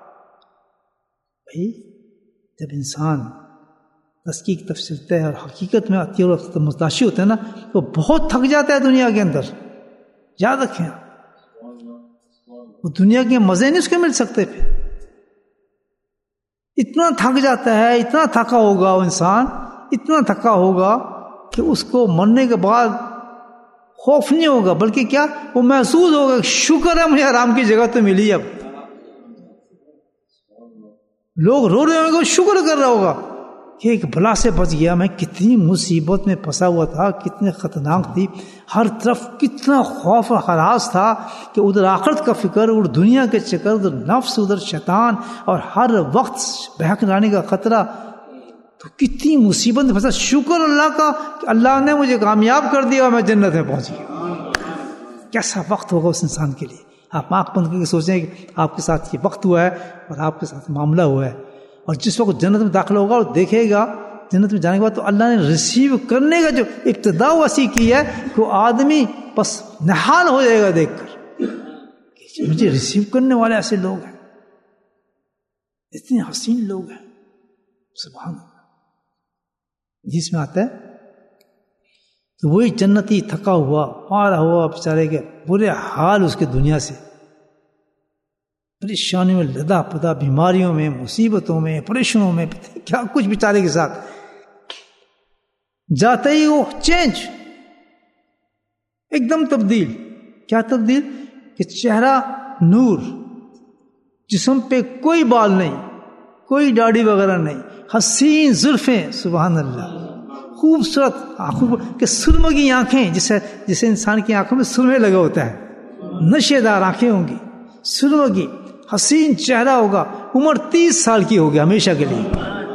بھائی جب انسان تزکیہ کی طرف چلتا ہے اور حقیقت میں اطیع اور متعاشی ہوتا ہے نا، تو بہت تھک جاتا ہے دنیا کے اندر. یاد رکھیں، وہ دنیا کے مزے نہیں اس کے مل سکتے. پھر اتنا تھک جاتا ہے، اتنا تھکا ہوگا وہ انسان، اتنا تھکا ہوگا کہ اس کو مرنے کے بعد خوف نہیں ہوگا، بلکہ کیا وہ محسوس ہوگا شکر ہے مجھے آرام کی جگہ تو ملی. اب لوگ رو رہے ہوں گے، شکر کر رہا ہوگا کہ ایک بلا سے بچ گیا. میں کتنی مصیبت میں پھنسا ہوا تھا، کتنے خطرناک تھی، ہر طرف کتنا خوف و ہراس تھا کہ ادھر آخرت کا فکر، ادھر دنیا کے چکر، ادھر نفس، ادھر شیطان، اور ہر وقت بہک جانے کا خطرہ. تو کتنی مصیبت میں پھنسا. شکر اللہ کا کہ اللہ نے مجھے کامیاب کر دیا اور میں جنت میں پہنچ گیا. کیسا وقت ہوگا اس انسان کے لیے. آپ آنکھ بند کر کے سوچیں کہ آپ کے ساتھ یہ وقت ہوا ہے اور آپ کے ساتھ معاملہ ہوا ہے. اور جس وقت جنت میں داخل ہوگا اور دیکھے گا جنت میں جانے کے بعد، تو اللہ نے ریسیو کرنے کا جو ابتدا وسیع کی ہے کہ وہ آدمی بس نہال ہو جائے گا دیکھ کر کہ مجھے ریسیو کرنے والے ایسے لوگ ہیں، اتنے حسین لوگ ہیں. سبحان اللہ. جس میں آتا ہے تو وہی جنتی تھکا ہوا مارا ہوا بیچارے کے برے حال اس کے دنیا سے، پریشانیوں میں لدا پدا، بیماریوں میں، مصیبتوں میں، پریشانوں میں، کیا کچھ بیچارے کے ساتھ. جاتے ہی وہ چینج، ایک دم تبدیل. کیا تبدیل؟ کہ چہرہ نور، جسم پہ کوئی بال نہیں، کوئی داڑھی وغیرہ نہیں، حسین زلفیں، سبحان اللہ، خوبصورت آنکھوں کے سرمگی آنکھیں، جسے جسے انسان کی آنکھوں میں سرمے لگا ہوتا ہے، نشے دار آنکھیں ہوں گی، سرمگی، حسین چہرہ ہوگا، عمر تیس سال کی ہوگی ہمیشہ کے لیے.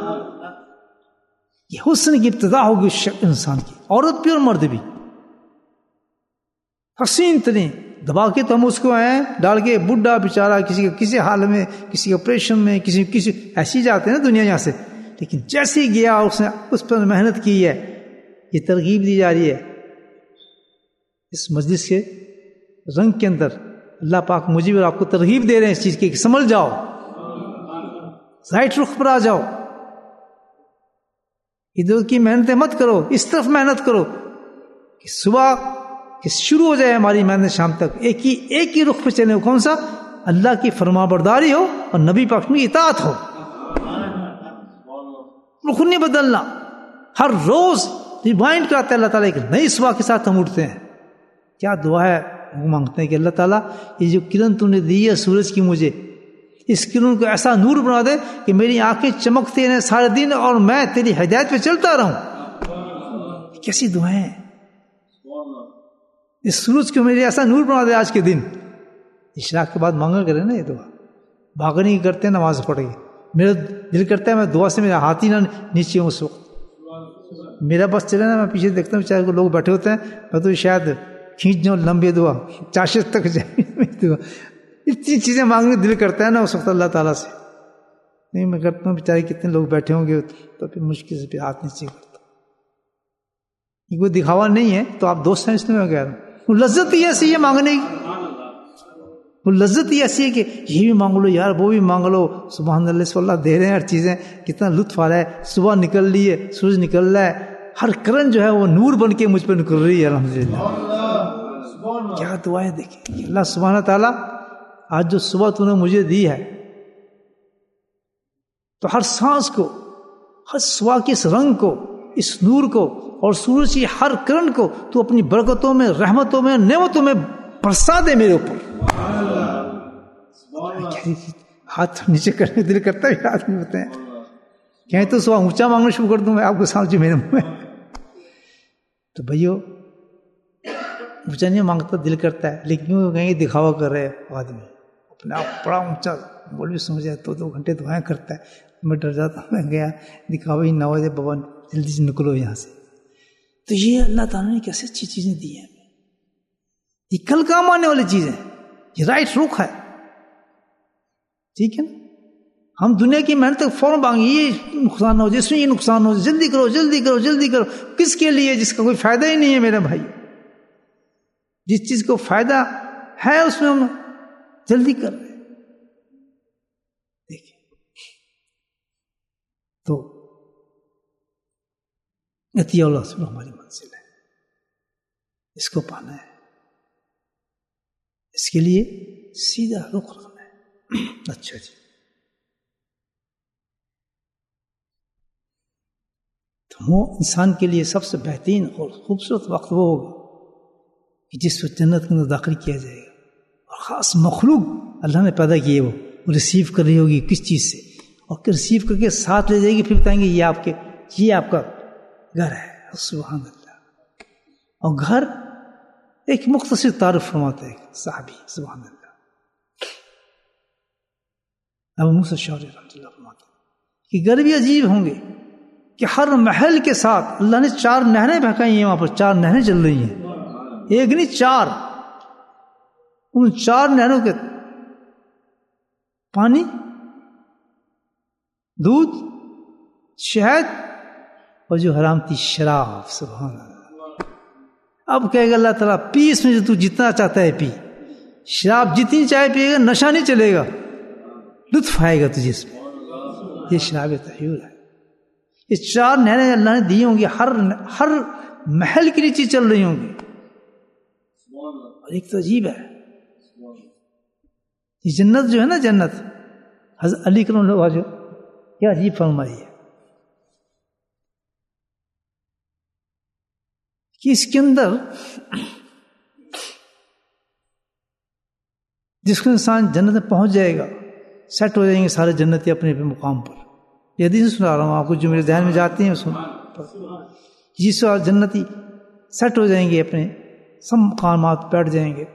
یہ حسن کی ابتدا ہوگی اس انسان کی، عورت بھی اور مرد بھی حسین ترین. دبا کے تو ہم اس کو ہیں ڈال کے بڈھا بیچارہ کسی کا کسی حال میں، کسی کا آپریشن میں، کسی کسی ایسی جاتے ہیں نا دنیا یہاں سے. لیکن جیسے ہی گیا اس نے اس پر محنت کی ہے. یہ ترغیب دی جا رہی ہے اس مجلس کے رنگ کے اندر. اللہ پاک مجھے اور آپ کو ترغیب دے رہے ہیں اس چیز کی کہ سمجھ جاؤ، رائٹ رخ پر آ جاؤ، ادھر کی محنتیں مت کرو، اس طرف محنت کرو کہ صبح کہ شروع ہو جائے ہماری محنت شام تک ایک ہی ایک ہی رخ پہ چلے. کون سا؟ اللہ کی فرما برداری ہو اور نبی پاک کی اطاعت ہو. رخ نہیں بدلنا. ہر روز ریمائنڈ کراتا ہے اللہ تعالیٰ، ایک نئی صبح کے ساتھ ہم اٹھتے ہیں. کیا دعا ہے وہ مانگتے ہیں کہ اللہ تعالیٰ یہ جو کرن تو نے دی ہے سورج کی، مجھے اس کرن کو ایسا نور بنا دے کہ میری آنکھیں چمکتی رہیں سارے دن اور میں تیری ہدایت پہ چلتا رہوں. کیسی دعائیں ہیں. اس سورج کو میرے ایسا نور بنا دے آج کے دن. اشراق کے بعد مانگا کرے نا یہ دعا. بھاگنے کی کرتے ہیں نماز پڑھ کے. میرا دل کرتا ہے میں دعا سے میرا ہاتھ ہی نہ نیچے ہوں اس وقت. میرا بس چلے نا، میں پیچھے دیکھتا ہوں چاہے لوگ بیٹھے ہوتے ہیں، میں تو شاید کھینچ جاؤں لمبی دعا، چاشت تک جائے دعا. اتنی چیزیں مانگنے دل کرتا ہے نا اس وقت اللہ تعالیٰ سے. نہیں میں کرتا ہوں بیچارے کتنے لوگ بیٹھے ہوں گے تو پھر مشکل سے پھر ہاتھ نیچے کرتا. یہ کوئی دکھاوا نہیں ہے، تو آپ دوست ہیں اس میں میں کہہ رہا ہوں. وہ لذت ہی ایسی ہے مانگنے کی، وہ لذت ہی ایسی ہے کہ یہ بھی مانگ لو یار، وہ بھی مانگ لو. سبحان اللہ سے اللہ دے رہے ہیں ہر چیزیں، کتنا لطف آ رہا ہے. صبح نکل رہی ہے، سورج نکل رہا ہے، ہر کرن جو ہے وہ نور بن کے مجھ پہ نکل رہی ہے. الحمدللہ کیا دعائیں دیکھیں. اللہ سبحانہ تعالیٰ آج جو صبح تو نے مجھے دی ہے، تو ہر سانس کو، ہر صبح کے اس رنگ کو، اس نور کو اور سورج کی ہر کرن کو تو اپنی برکتوں میں، رحمتوں میں، نعمتوں میں برسا دے میرے اوپر. ہاتھ نیچے کرنے دل کرتا ہے ہاتھ نہیں ہوتے ہیں. کہیں تو صبح اونچا مانگنا شروع کر دوں میں آپ کو سامنے میرے منہ میں. تو بھائیو اونچا نہیں مانگتا، دل کرتا ہے، لیکن کیوں کہیں دکھاوا کر رہے آدمی اپنے آپ بڑا اونچا بول بھی سمجھ جائے تو دو گھنٹے دعائیں کرتا ہے. میں ڈر جاتا ہوں، میں گیا دکھاوا ہی نہ ہو جائے، بابا جلدی سے نکلو یہاں سے. تو یہ اللہ تعالیٰ نے کیسے اچھی چیزیں دی ہیں، یہ کل کام آنے والی چیزیں، یہ رائٹ رخ ہے. ٹھیک ہے نا. ہم دنیا کی محنت تک فوراً مانگیں، یہ نقصان نہ ہو جائے، اس میں یہ نقصان ہو جائے، جلدی کرو جلدی کرو جلدی کرو. کس کے لیے؟ جس کا کوئی فائدہ ہی نہیں ہے میرے بھائی. جس چیز کو فائدہ ہے اس میں ہم جلدی کر رہے ہیں. دیکھیں تو عطیہ اللہ سے ہماری منزل ہے، اس کو پانا ہے. اس کے لیے سیدھا رخ رکھنا ہے. اچھا جی، تو وہ انسان کے لیے سب سے بہترین اور خوبصورت وقت وہ ہوگا کہ جس وقت جنت کے اندر داخل کیا جائے گا. اور خاص مخلوق اللہ نے پیدا کی ہے، وہ ریسیو کر رہی ہوگی کس چیز سے، اور ریسیو کر کے ساتھ لے جائے گی. پھر بتائیں گے یہ آپ کے یہ آپ کا گھر ہے. سبحان اللہ. اور گھر ایک مختصر تعارف فرماتا ہے صحابی، سبحان اللہ، ابو موسیٰ الاشعری رحمۃ اللہ فرماتے ہیں کہ گھر بھی عجیب ہوں گے کہ ہر محل کے ساتھ اللہ نے چار نہریں بہکائی ہیں. وہاں پر چار نہریں چل رہی ہیں، ایک نہیں چار. ان چار نہروں کے پانی، دودھ، شہد اور جو حرام تھی شراب. سبحان اللہ. اب کہے گا اللہ تعالیٰ پی اس میں جو تو جتنا چاہتا ہے پی. شراب جتنی چاہے پیے گا، نشہ نہیں چلے گا، لطف آئے گا تجھے اس میں. یہ شراب طہور ہے. یہ چار نہریں اللہ نے دی ہوں گی، ہر ہر محل کے نیچے چل رہی ہوں گی. اور ایک تو عجیب ہے یہ جنت جو ہے نا، جنت حضرت علی کرم اللہ جو کیا عجیب فرمائی ہے کہ اس کے اندر جس کو انسان جنت میں پہنچ جائے گا، سیٹ ہو جائیں گے سارے جنتی اپنے اپنے مقام پر. یہ حدیث سنا رہا ہوں آپ کو، جو میرے ذہن میں جاتی ہیں سن. جس سے جنتی سیٹ ہو جائیں گے، اپنے سب مقامات بیٹھ جائیں گے،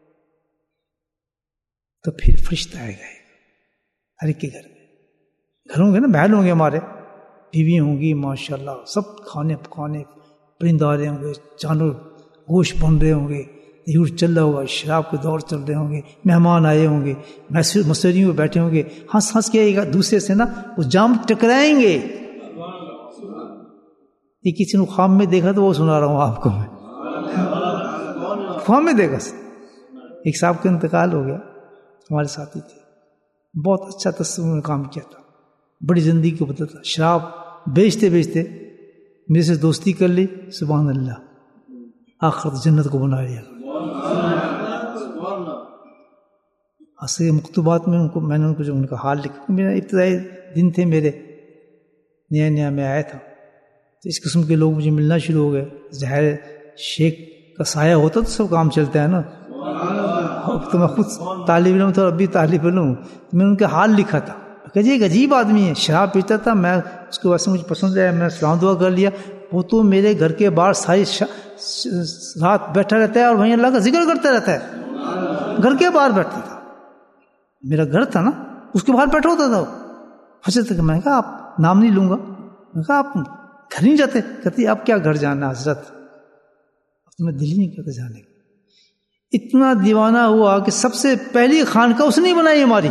تو پھر فرشتہ آئے گا ہر ایک کے گھر میں. گھر ہوں گے نا، محل ہوں گے ہمارے، بیوی ہوں گی ماشاء اللہ، سب کھانے پکانے، پرندارے ہوں گے، جانور گوشت بن رہے ہوں گے، یور چل رہا ہوگا، شراب کے دور چل رہے ہوں گے، مہمان آئے ہوں گے، مسریوں میں بیٹھے ہوں گے، ہنس ہنس کے ایک دوسرے سے نا وہ جام ٹکرائیں گے. یہ کسی نے خواب میں دیکھا تو وہ سنا رہا ہوں آپ کو میں. خواب میں دیکھا ایک صاحب کا انتقال ہو گیا، ہمارے ساتھی تھے، بہت اچھا تصور میں کام کیا تھا، بڑی زندگی کو بدلا تھا. شراب بیچتے بیچتے میرے سے دوستی کر لی، سبحان اللہ، آخرت جنت کو بنا لیا. اصل مکتوبات میں ان کو میں نے ان کو جو ان کا حال لکھا، میرا ابتدائی دن تھے میرے، نیا نیا میں آیا تھا، تو اس قسم کے لوگ مجھے ملنا شروع ہو گئے. ظاہر شیخ کا سایہ ہوتا تو سب کام چلتا ہے نا. تو میں خود طالب علم تھا اور اب بھی طالب علم ہوں. میں ان کا حال لکھا تھا کہ جی ایک عجیب آدمی ہے, شراب پیتا تھا, میں اس کو ویسے مجھے پسند ہے, میں سلام دعا کر لیا. وہ تو میرے گھر کے باہر ساری رات بیٹھا رہتا ہے اور وہیں اللہ کا ذکر کرتا رہتا ہے. گھر کے باہر بیٹھتا تھا, میرا گھر تھا نا, اس کے باہر بیٹھا ہوتا تھا. فجر تک میں نے کہا آپ نام نہیں لوں گا, میں کہا آپ گھر نہیں جاتے؟ کہتی اب کیا گھر جانا حضرت, اب تو میں دل ہی نہیں کرتا جانے کا. اتنا دیوانہ ہوا کہ سب سے پہلی خانقاہ اس نے بنائی ہماری,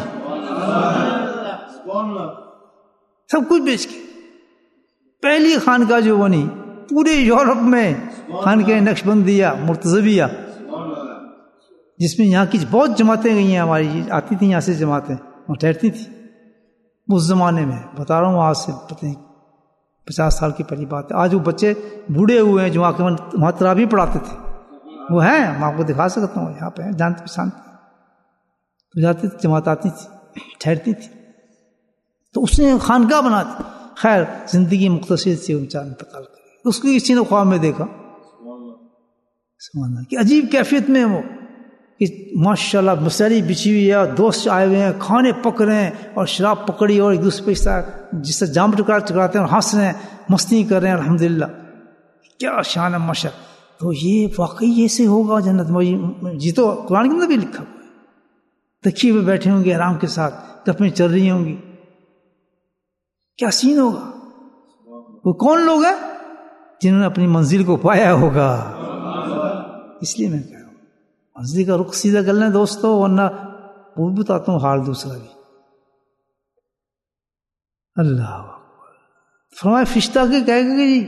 سب کچھ بیچ کے. پہلی خانقاہ جو بنی پورے یورپ میں, خانقاہ نقشبندیہ مرتضویہ, جس میں یہاں کی بہت جماعتیں گئی ہیں ہماری, آتی تھیں یہاں سے جماعتیں, وہ ٹھہرتی تھیں. اس زمانے میں بتا رہا ہوں, آج سے پتہ نہیں پچاس سال کی پہلی بات ہے. آج وہ بچے بوڑھے ہوئے ہیں جو آ کے وہاں تراویح پڑھاتے تھے, وہ ہیں, میں آپ کو دکھا سکتا ہوں, یہاں پہ جانتے پہچانتے. تو جاتی تھی, جماعت آتی تھی, ٹھہرتی تھی, تو اس نے خانقاہ بنا دی. خیر زندگی مختصر سے انچار انتقال کر, اس کو کسی نے خواب میں دیکھا سبحان اللہ کہ عجیب کیفیت میں وہ, کہ ماشاء اللہ مسری بچھی ہوئی ہے, دوست آئے ہوئے ہیں, کھانے پک رہے ہیں, اور شراب پکڑی اور ایک دوسرے پہ اس طرح جس سے جام ٹکڑا ٹکراتے ہیں اور ہنس رہے ہیں, مستی کر رہے ہیں. الحمدللہ کیا شان ہے ماشاء. تو یہ واقعی ایسے ہوگا جنت میں؟ جی تو قرآن کے اندر بھی لکھا ہوا ہے. تکیے پہ بیٹھے ہوں گے آرام کے ساتھ, گپیں چل رہی ہوں گی, کیا سین ہوگا. وہ کون لوگ ہیں جنہوں نے اپنی منزل کو پایا ہوگا. اس لیے میں کہہ رہا ہوں منزل کا رخ سیدھا کر لیں دوستو, ورنہ وہ بھی بتاتا ہوں حال دوسرا بھی. اللہ فرمائے فرشتہ کے کہے گا کہ جی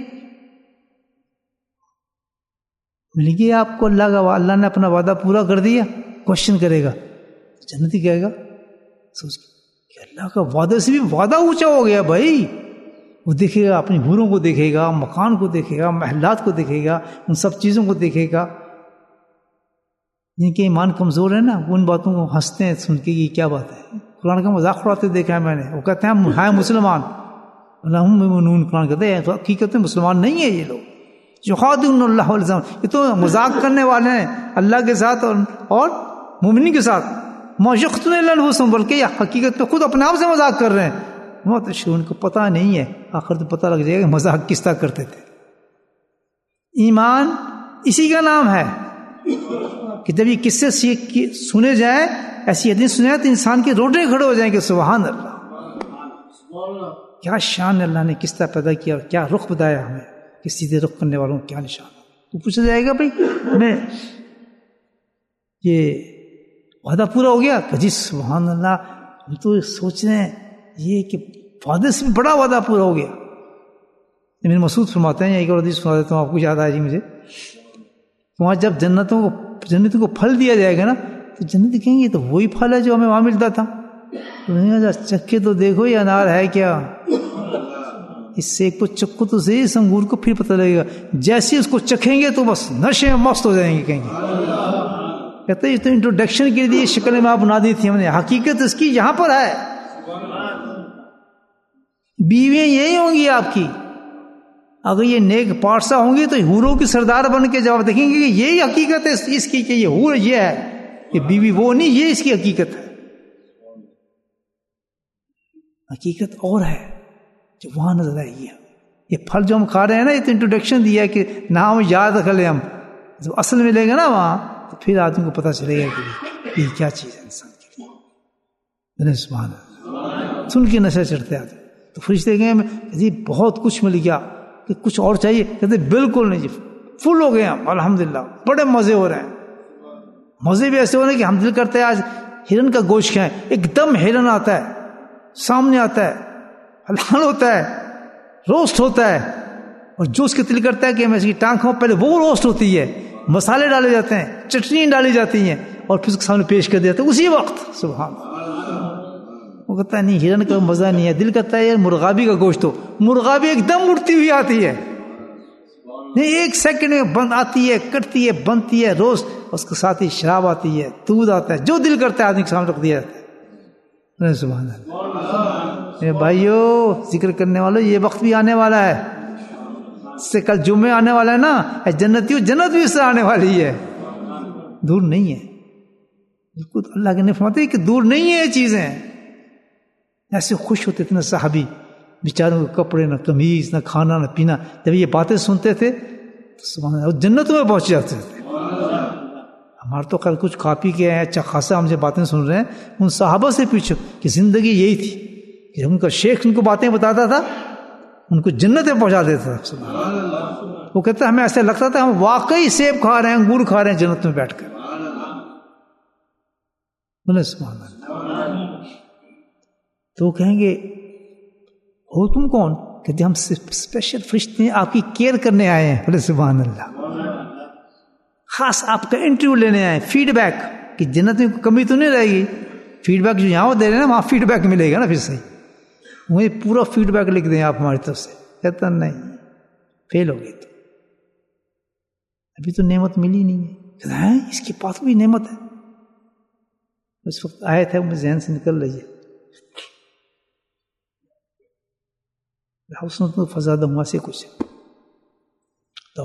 مل گیا آپ کو اللہ کا, اللہ نے اپنا وعدہ پورا کر دیا. کوشچن کرے گا جنتی کہے گا سوچ کہ اللہ کا وعدہ سے بھی وعدہ اونچا ہو گیا بھائی. وہ دیکھے گا اپنی حوروں کو, دیکھے گا مکان کو, دیکھے گا محلات کو, دیکھے گا ان سب چیزوں کو, دیکھے گا. جن کے ایمان کمزور ہے نا وہ ان باتوں کو ہنستے ہیں سن کے, یہ کیا بات ہے, قرآن کا مذاق اڑاتے دیکھا ہے میں نے. وہ کہتے ہیں ہم ہیں مسلمان, اللہم قرآن کہتے ہیں حقیقت میں مسلمان نہیں ہے یہ لوگ. یخادعون اللہ والذین, یہ تو مذاق کرنے والے ہیں اللہ کے ساتھ اور اور مومنین کے ساتھ. ما یخدعون الا انفسہم, بلکہ یہ حقیقت میں خود اپنے آپ سے مذاق کر رہے ہیں. موت ان کو پتہ نہیں ہے, آخر تو پتہ لگ جائے گا مذاق کس طرح کرتے تھے. ایمان اسی کا نام ہے کہ جب یہ قصے سنے جائیں, ایسی حدیث سنے تو انسان کے روٹے کھڑے ہو جائیں کہ سبحان اللہ, کیا شان اللہ نے کس طرح پیدا کیا اور کیا رخ بتایا ہمیں کہ سیدھے رخ کرنے والوں کو کیا نشان. تو پوچھا جائے گا بھائی میں یہ وعدہ پورا ہو گیا کہ جی سبحان اللہ, ہم تو سوچ رہے ہیں یہ کہ وعدے سے بھی بڑا وعدہ پورا ہو گیا. ابن مسعود فرماتے ہیں, ایک اور حدیث سنا دیتا ہوں آپ کو, یاد آئے جی مجھے. وہاں جب جنتوں کو جنتوں کو پھل دیا جائے گا نا تو جنتی کہیں گے تو وہی پھل ہے جو ہمیں وہاں ملتا تھا. چکھے تو دیکھو یہ انار ہے کیا, اس سے کو چکو تو صحیح اس انگور کو, پھر پتہ لگے گا. جیسے اس کو چکھیں گے تو بس نشے میں مست ہو جائیں گے. کہیں گے کہتے ہیں تو انٹروڈکشن کے لیے شکل میں آپ بنا دی تھی ہم نے, حقیقت اس کی یہاں پر ہے. بیویاں یہی ہوں گی آپ کی. اگر یہ نیک پارسا ہوں گی تو حوروں کی سردار بن کے جواب دیکھیں گے کہ یہی حقیقت ہے اس کی کہ یہ حور یہ ہے, یہ بیوی وہ نہیں, یہ اس کی حقیقت ہے. حقیقت اور ہے جو وہاں نظر آئی ہے. یہ پھل جو ہم کھا رہے ہیں نا, یہ تو انٹروڈکشن دیا ہے کہ نام یاد رکھ لیں ہم. جب اصل ملے گا نا وہاں تو پھر آدمی کو پتہ چلے گا کہ یہ کیا چیز ہے انسان کے لیے. سبحان اللہ, سن کے نشہ چڑھتے آدمی. تو فرشتے کہیں جی بہت کچھ مل گیا, کہ کچھ اور چاہیے؟ کہتے بالکل نہیں جی, فل ہو گئے ہم الحمدللہ, بڑے مزے ہو رہے ہیں. مزے بھی ایسے ہو رہے ہیں کہ ہم دل کرتے ہیں آج ہرن کا گوشت کھائیں. ایک دم ہرن آتا ہے, سامنے آتا ہے, حلال ہوتا ہے, روسٹ ہوتا ہے, اور جو اس کے دل کرتا ہے کہ میں اس کی ٹانگ کھاؤں, پہلے وہ روسٹ ہوتی ہے, مسالے ڈالے جاتے ہیں, چٹنی ڈالی جاتی ہیں, اور پھر اس کے سامنے پیش کر دیتے ہیں اسی وقت. سبحان اللہ. وہ کہتا ہے نہیں ہرن کا مزہ نہیں ہے, دل کرتا ہے یار مرغابی کا گوشت ہو. مرغابی ایک دم اڑتی ہوئی آتی ہے, نہیں ایک سیکنڈ میں بند آتی ہے, کٹتی ہے, بنتی ہے, روز اس کے ساتھ ہی شراب آتی ہے, دودھ آتا ہے, جو دل کرتا ہے آدمی کے سامنے رکھ دیا جاتا ہے. سبحان اللہ. میرے بھائیو ذکر کرنے والوں, یہ وقت بھی آنے والا ہے. اس سے کل جمعے آنے والا ہے نا جنتی ہو، جنت بھی اس سے آنے والی ہے، دور نہیں ہے بالکل. اللہ کے نے فرماتے ہیں کہ دور نہیں ہے یہ چیزیں. ایسے خوش ہوتے تھے نا صحابی بیچاروں کے کپڑے نہ قمیض نہ کھانا نہ پینا، جب یہ باتیں سنتے تھے تو سبحان اللہ جنتوں میں پہنچ جاتے تھے. ہمارے تو خیر کچھ کھا پی کے ہیں اچھا خاصا ہم سے باتیں سن رہے ہیں، ان صحابہ سے پوچھو کہ زندگی یہی تھی کہ ان کا شیخ ان کو باتیں بتاتا تھا، ان کو جنت میں پہنچا دیتا تھا. وہ کہتا ہے ہمیں ایسا لگتا تھا ہم واقعی سیب کھا رہے ہیں انگور کھا رہے ہیں جنت میں بیٹھ کر. بولے سبحان اللہ. تو وہ کہیں گے ہو تم کون؟ کہتے ہم اسپیشل فرشتے ہیں آپ کی کیئر کرنے آئے ہیں. بولے سبحان اللہ. خاص آپ کا انٹرویو لینے آئے، فیڈ بیک کہ جنت میں کوئی کمی تو نہیں رہے گی. فیڈ بیک جو یہاں وہ دے رہے ہیں نا وہاں فیڈ بیک ملے گا نا پھر صحیح. وہیں پورا فیڈ بیک لکھ دیں آپ ہماری طرف سے. کہتا نہیں فیل ہو گئی تو ابھی تو نعمت ملی نہیں ہے. کہتا ہے اس کے پاس بھی نعمت ہے. اس وقت آئے تھے مجھے ذہن سے نکل رہی ہے حسن تو فزادہ ہوا سے کچھ تو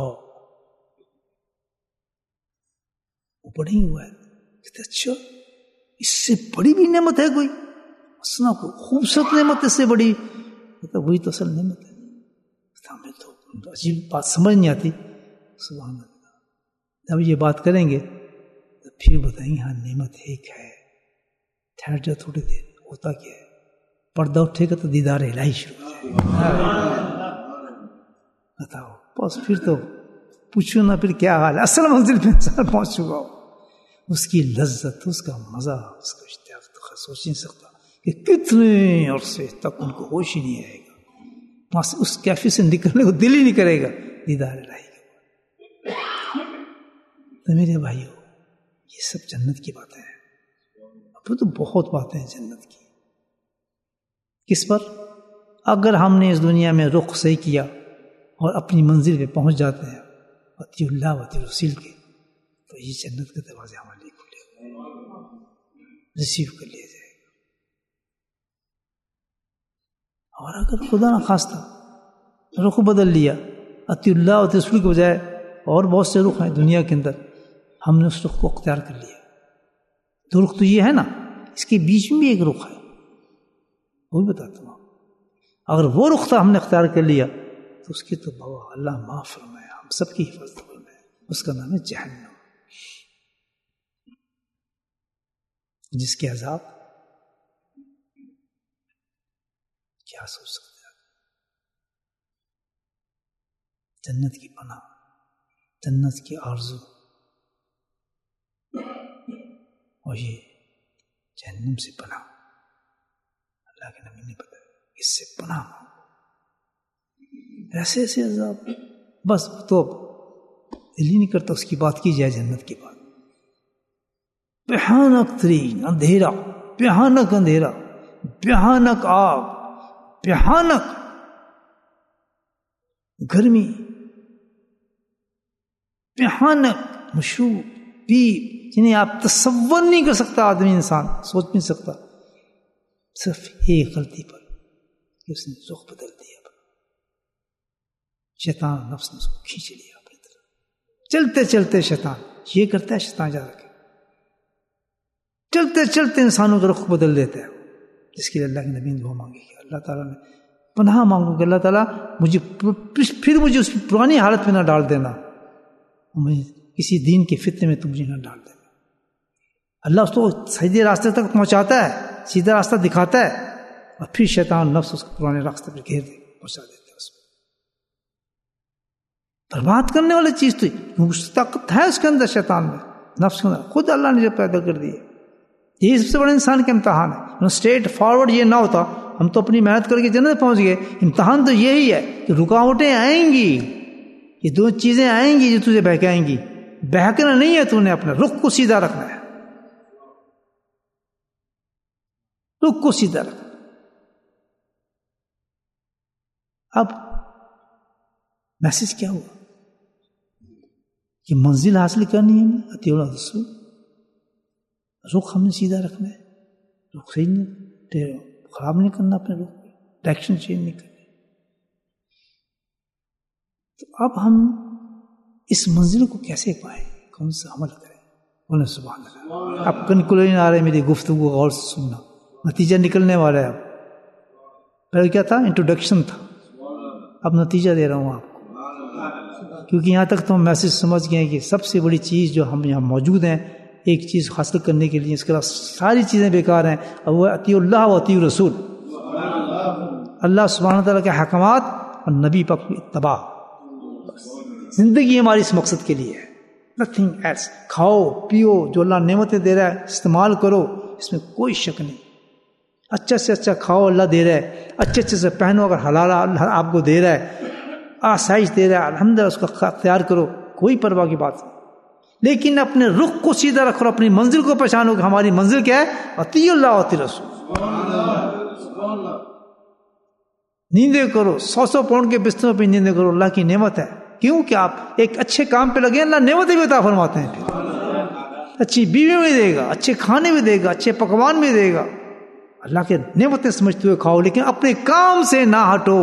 وہ بڑا ہی ہوا ہے. کہتے اچھا اس سے بڑی بھی نعمت ہے کوئی؟ حسنا کو خوبصورت نعمت اس سے بڑی؟ کہتا وہی تو اصل نعمت ہے. ہمیں تو عجیب بات سمجھ نہیں آتی. سبحان اللہ. جب یہ بات کریں گے تو پھر بتائیں گے ہاں نعمت ایک ہے. ٹھہر جا تھوڑی دیر. ہوتا کیا ہے پردہ اٹھے گا تو دیدار الہی شروع ہو جائے. بتاؤ بس پھر تو پوچھو نہ پھر کیا حال ہے. اصل منزل پہ انسان پہنچ چکا ہو. اس کی لذت اس کا مزہ اس کا اشتیاق تو سوچ نہیں سکتا کہ کتنے عرصے تک ان کو ہوش ہی نہیں آئے گا. وہاں سے اس کیفے سے نکلنے کو دل ہی نہیں کرے گا دیدار الہی کا. تو میرے بھائیو یہ سب جنت کی باتیں ہیں. اب تو بہت باتیں ہیں جنت کی. کس پر؟ اگر ہم نے اس دنیا میں رخ صحیح کیا اور اپنی منزل پہ پہنچ جاتے ہیں وطی اللہ وطی رسول کے، تو یہ جنت کے دروازے ہمارے لیے کھلے ہوئے ریسیو کر لیا جائے گا. اور اگر خدا نہ خواستہ رخ بدل لیا اطیع اللہ وطیع رسول کے بجائے اور بہت سے رخ ہیں دنیا کے اندر، ہم نے اس رخ کو اختیار کر لیا. تو رخ تو یہ ہے نا، اس کے بیچ میں بھی ایک رخ ہے وہ بھی بتاتا ہوں. اگر وہ رخ ہم نے اختیار کر لیا تو اس کی تو بابا اللہ معاف فرمائے، ہم سب کی حفاظت فرمائے. اس کا نام ہے جہنم، جس کے عذاب کیا سوچ سکتے ہیں. جنت کی پناہ، جنت کی آرزو، اور یہ جہنم سے پناہ. اللہ کے نبی نے بتایا اس سے پناہ مانگو. ایسے ایسے عذاب بس تو دل ہی نہیں کرتا اس کی بات کی جائے. جنت کی بات بھیانک ترین اندھیرا، بھیانک اندھیرا، بھیانک آگ، بھیانک گرمی، بھیانک مشروب پیپ جنہیں آپ تصور نہیں کر سکتا. آدمی انسان سوچ نہیں سکتا. صرف ایک غلطی پر کہ اس نے رخ بدل دیا، شیطان نفس نے اس کو کھینچ لیا اپنی طرف. چلتے چلتے شیطان یہ کرتا ہے، شیطان جا رکھے چلتے چلتے انسانوں کا رخ بدل دیتا ہے. جس کے لیے اللہ کے نبی نے دعا مانگی کہ اللہ تعالیٰ نے پناہ مانگو کہ اللہ تعالیٰ مجھے پھر مجھے اس پرانی حالت میں نہ ڈال دینا، مجھے کسی دین کے فتنے میں تو مجھے نہ ڈال دینا. اللہ اس کو سیدھے راستے تک پہنچاتا ہے، سیدھا راستہ دکھاتا ہے، اور پھر شیطان نفس اس کو پرانے راستے پر گھیر دے پہنچا دیتا ہے. اس میں برباد کرنے والی چیز تو طاقت ہے اس کے اندر، شیطان میں، نفس کے اندر. خود اللہ نے جو پیدا کر دی ہے. یہ سب سے بڑا انسان کا امتحان ہے. اسٹریٹ فارورڈ یہ نہ ہوتا ہم تو اپنی محنت کر کے جنت پہنچ گئے. امتحان تو یہی ہے کہ رکاوٹیں آئیں گی، یہ دو چیزیں آئیں گی جو تجھے بہکائیں گی. بہکنا نہیں ہے، تو نے اپنا رخ کو سیدھا رکھنا ہے، رخ کو سیدھا رکھنا. اب میسج کیا ہوا کہ منزل حاصل کرنی ہے ہمیں اطیع اللہ رسول. رخ ہم نے سیدھا رکھنا ہے، رخ صحیح نہیں، خراب نہیں کرنا اپنے رخ کو، ڈائریکشن چینج نہیں کرنی. تو اب ہم اس منزل کو کیسے پائیں, کون سا عمل کریں؟ بولے سبحان اللہ. اب کنکلوژن آ رہے ہیں میری گفتگو غور سے سننا, نتیجہ نکلنے والا ہے. اب پہلے کیا تھا؟ انٹروڈکشن تھا, اب نتیجہ دے رہا ہوں آپ کو, کیونکہ یہاں تک تو ہم میسج سمجھ گئے کہ سب سے بڑی چیز جو ہم یہاں موجود ہیں ایک چیز حاصل کرنے کے لیے, اس کے علاوہ ساری چیزیں بیکار ہیں, اور وہ اطیع اللہ و اطیع رسول, اللہ سبحانہ تعالیٰ کے احکامات اور نبی پاک کی اتباع. زندگی ہماری اس مقصد کے لیے ہے, نتھنگ ایلس. کھاؤ پیو, جو اللہ نعمتیں دے رہا ہے استعمال کرو, اس میں کوئی شک نہیں. اچھا سے اچھا کھاؤ, اللہ دے رہا ہے. اچھے اچھے سے پہنو, اگر حلال اللہ آپ کو دے رہا ہے, آسائش دے رہا ہے, الحمدللہ اس کا اختیار کرو, کوئی پرواہ کی بات نہیں. لیکن اپنے رخ کو سیدھا رکھو, اپنی منزل کو پہچانو کہ ہماری منزل کیا ہے, اطیع اللہ و اطیع رسول. نیندیں کرو, سو سو پاؤنڈ کے بستروں پہ نیندیں کرو, اللہ کی نعمت ہے. کیوں کہ آپ ایک اچھے کام پہ لگے, اللہ نعمتیں بھی عطا فرماتے ہیں. پھر اچھی بیوی بھی دے گا, اچھے کھانے بھی دے گا, اچھے پکوان بھی دے گا. اللہ کے نعمتیں سمجھتے ہوئے کھاؤ, لیکن اپنے کام سے نہ ہٹو.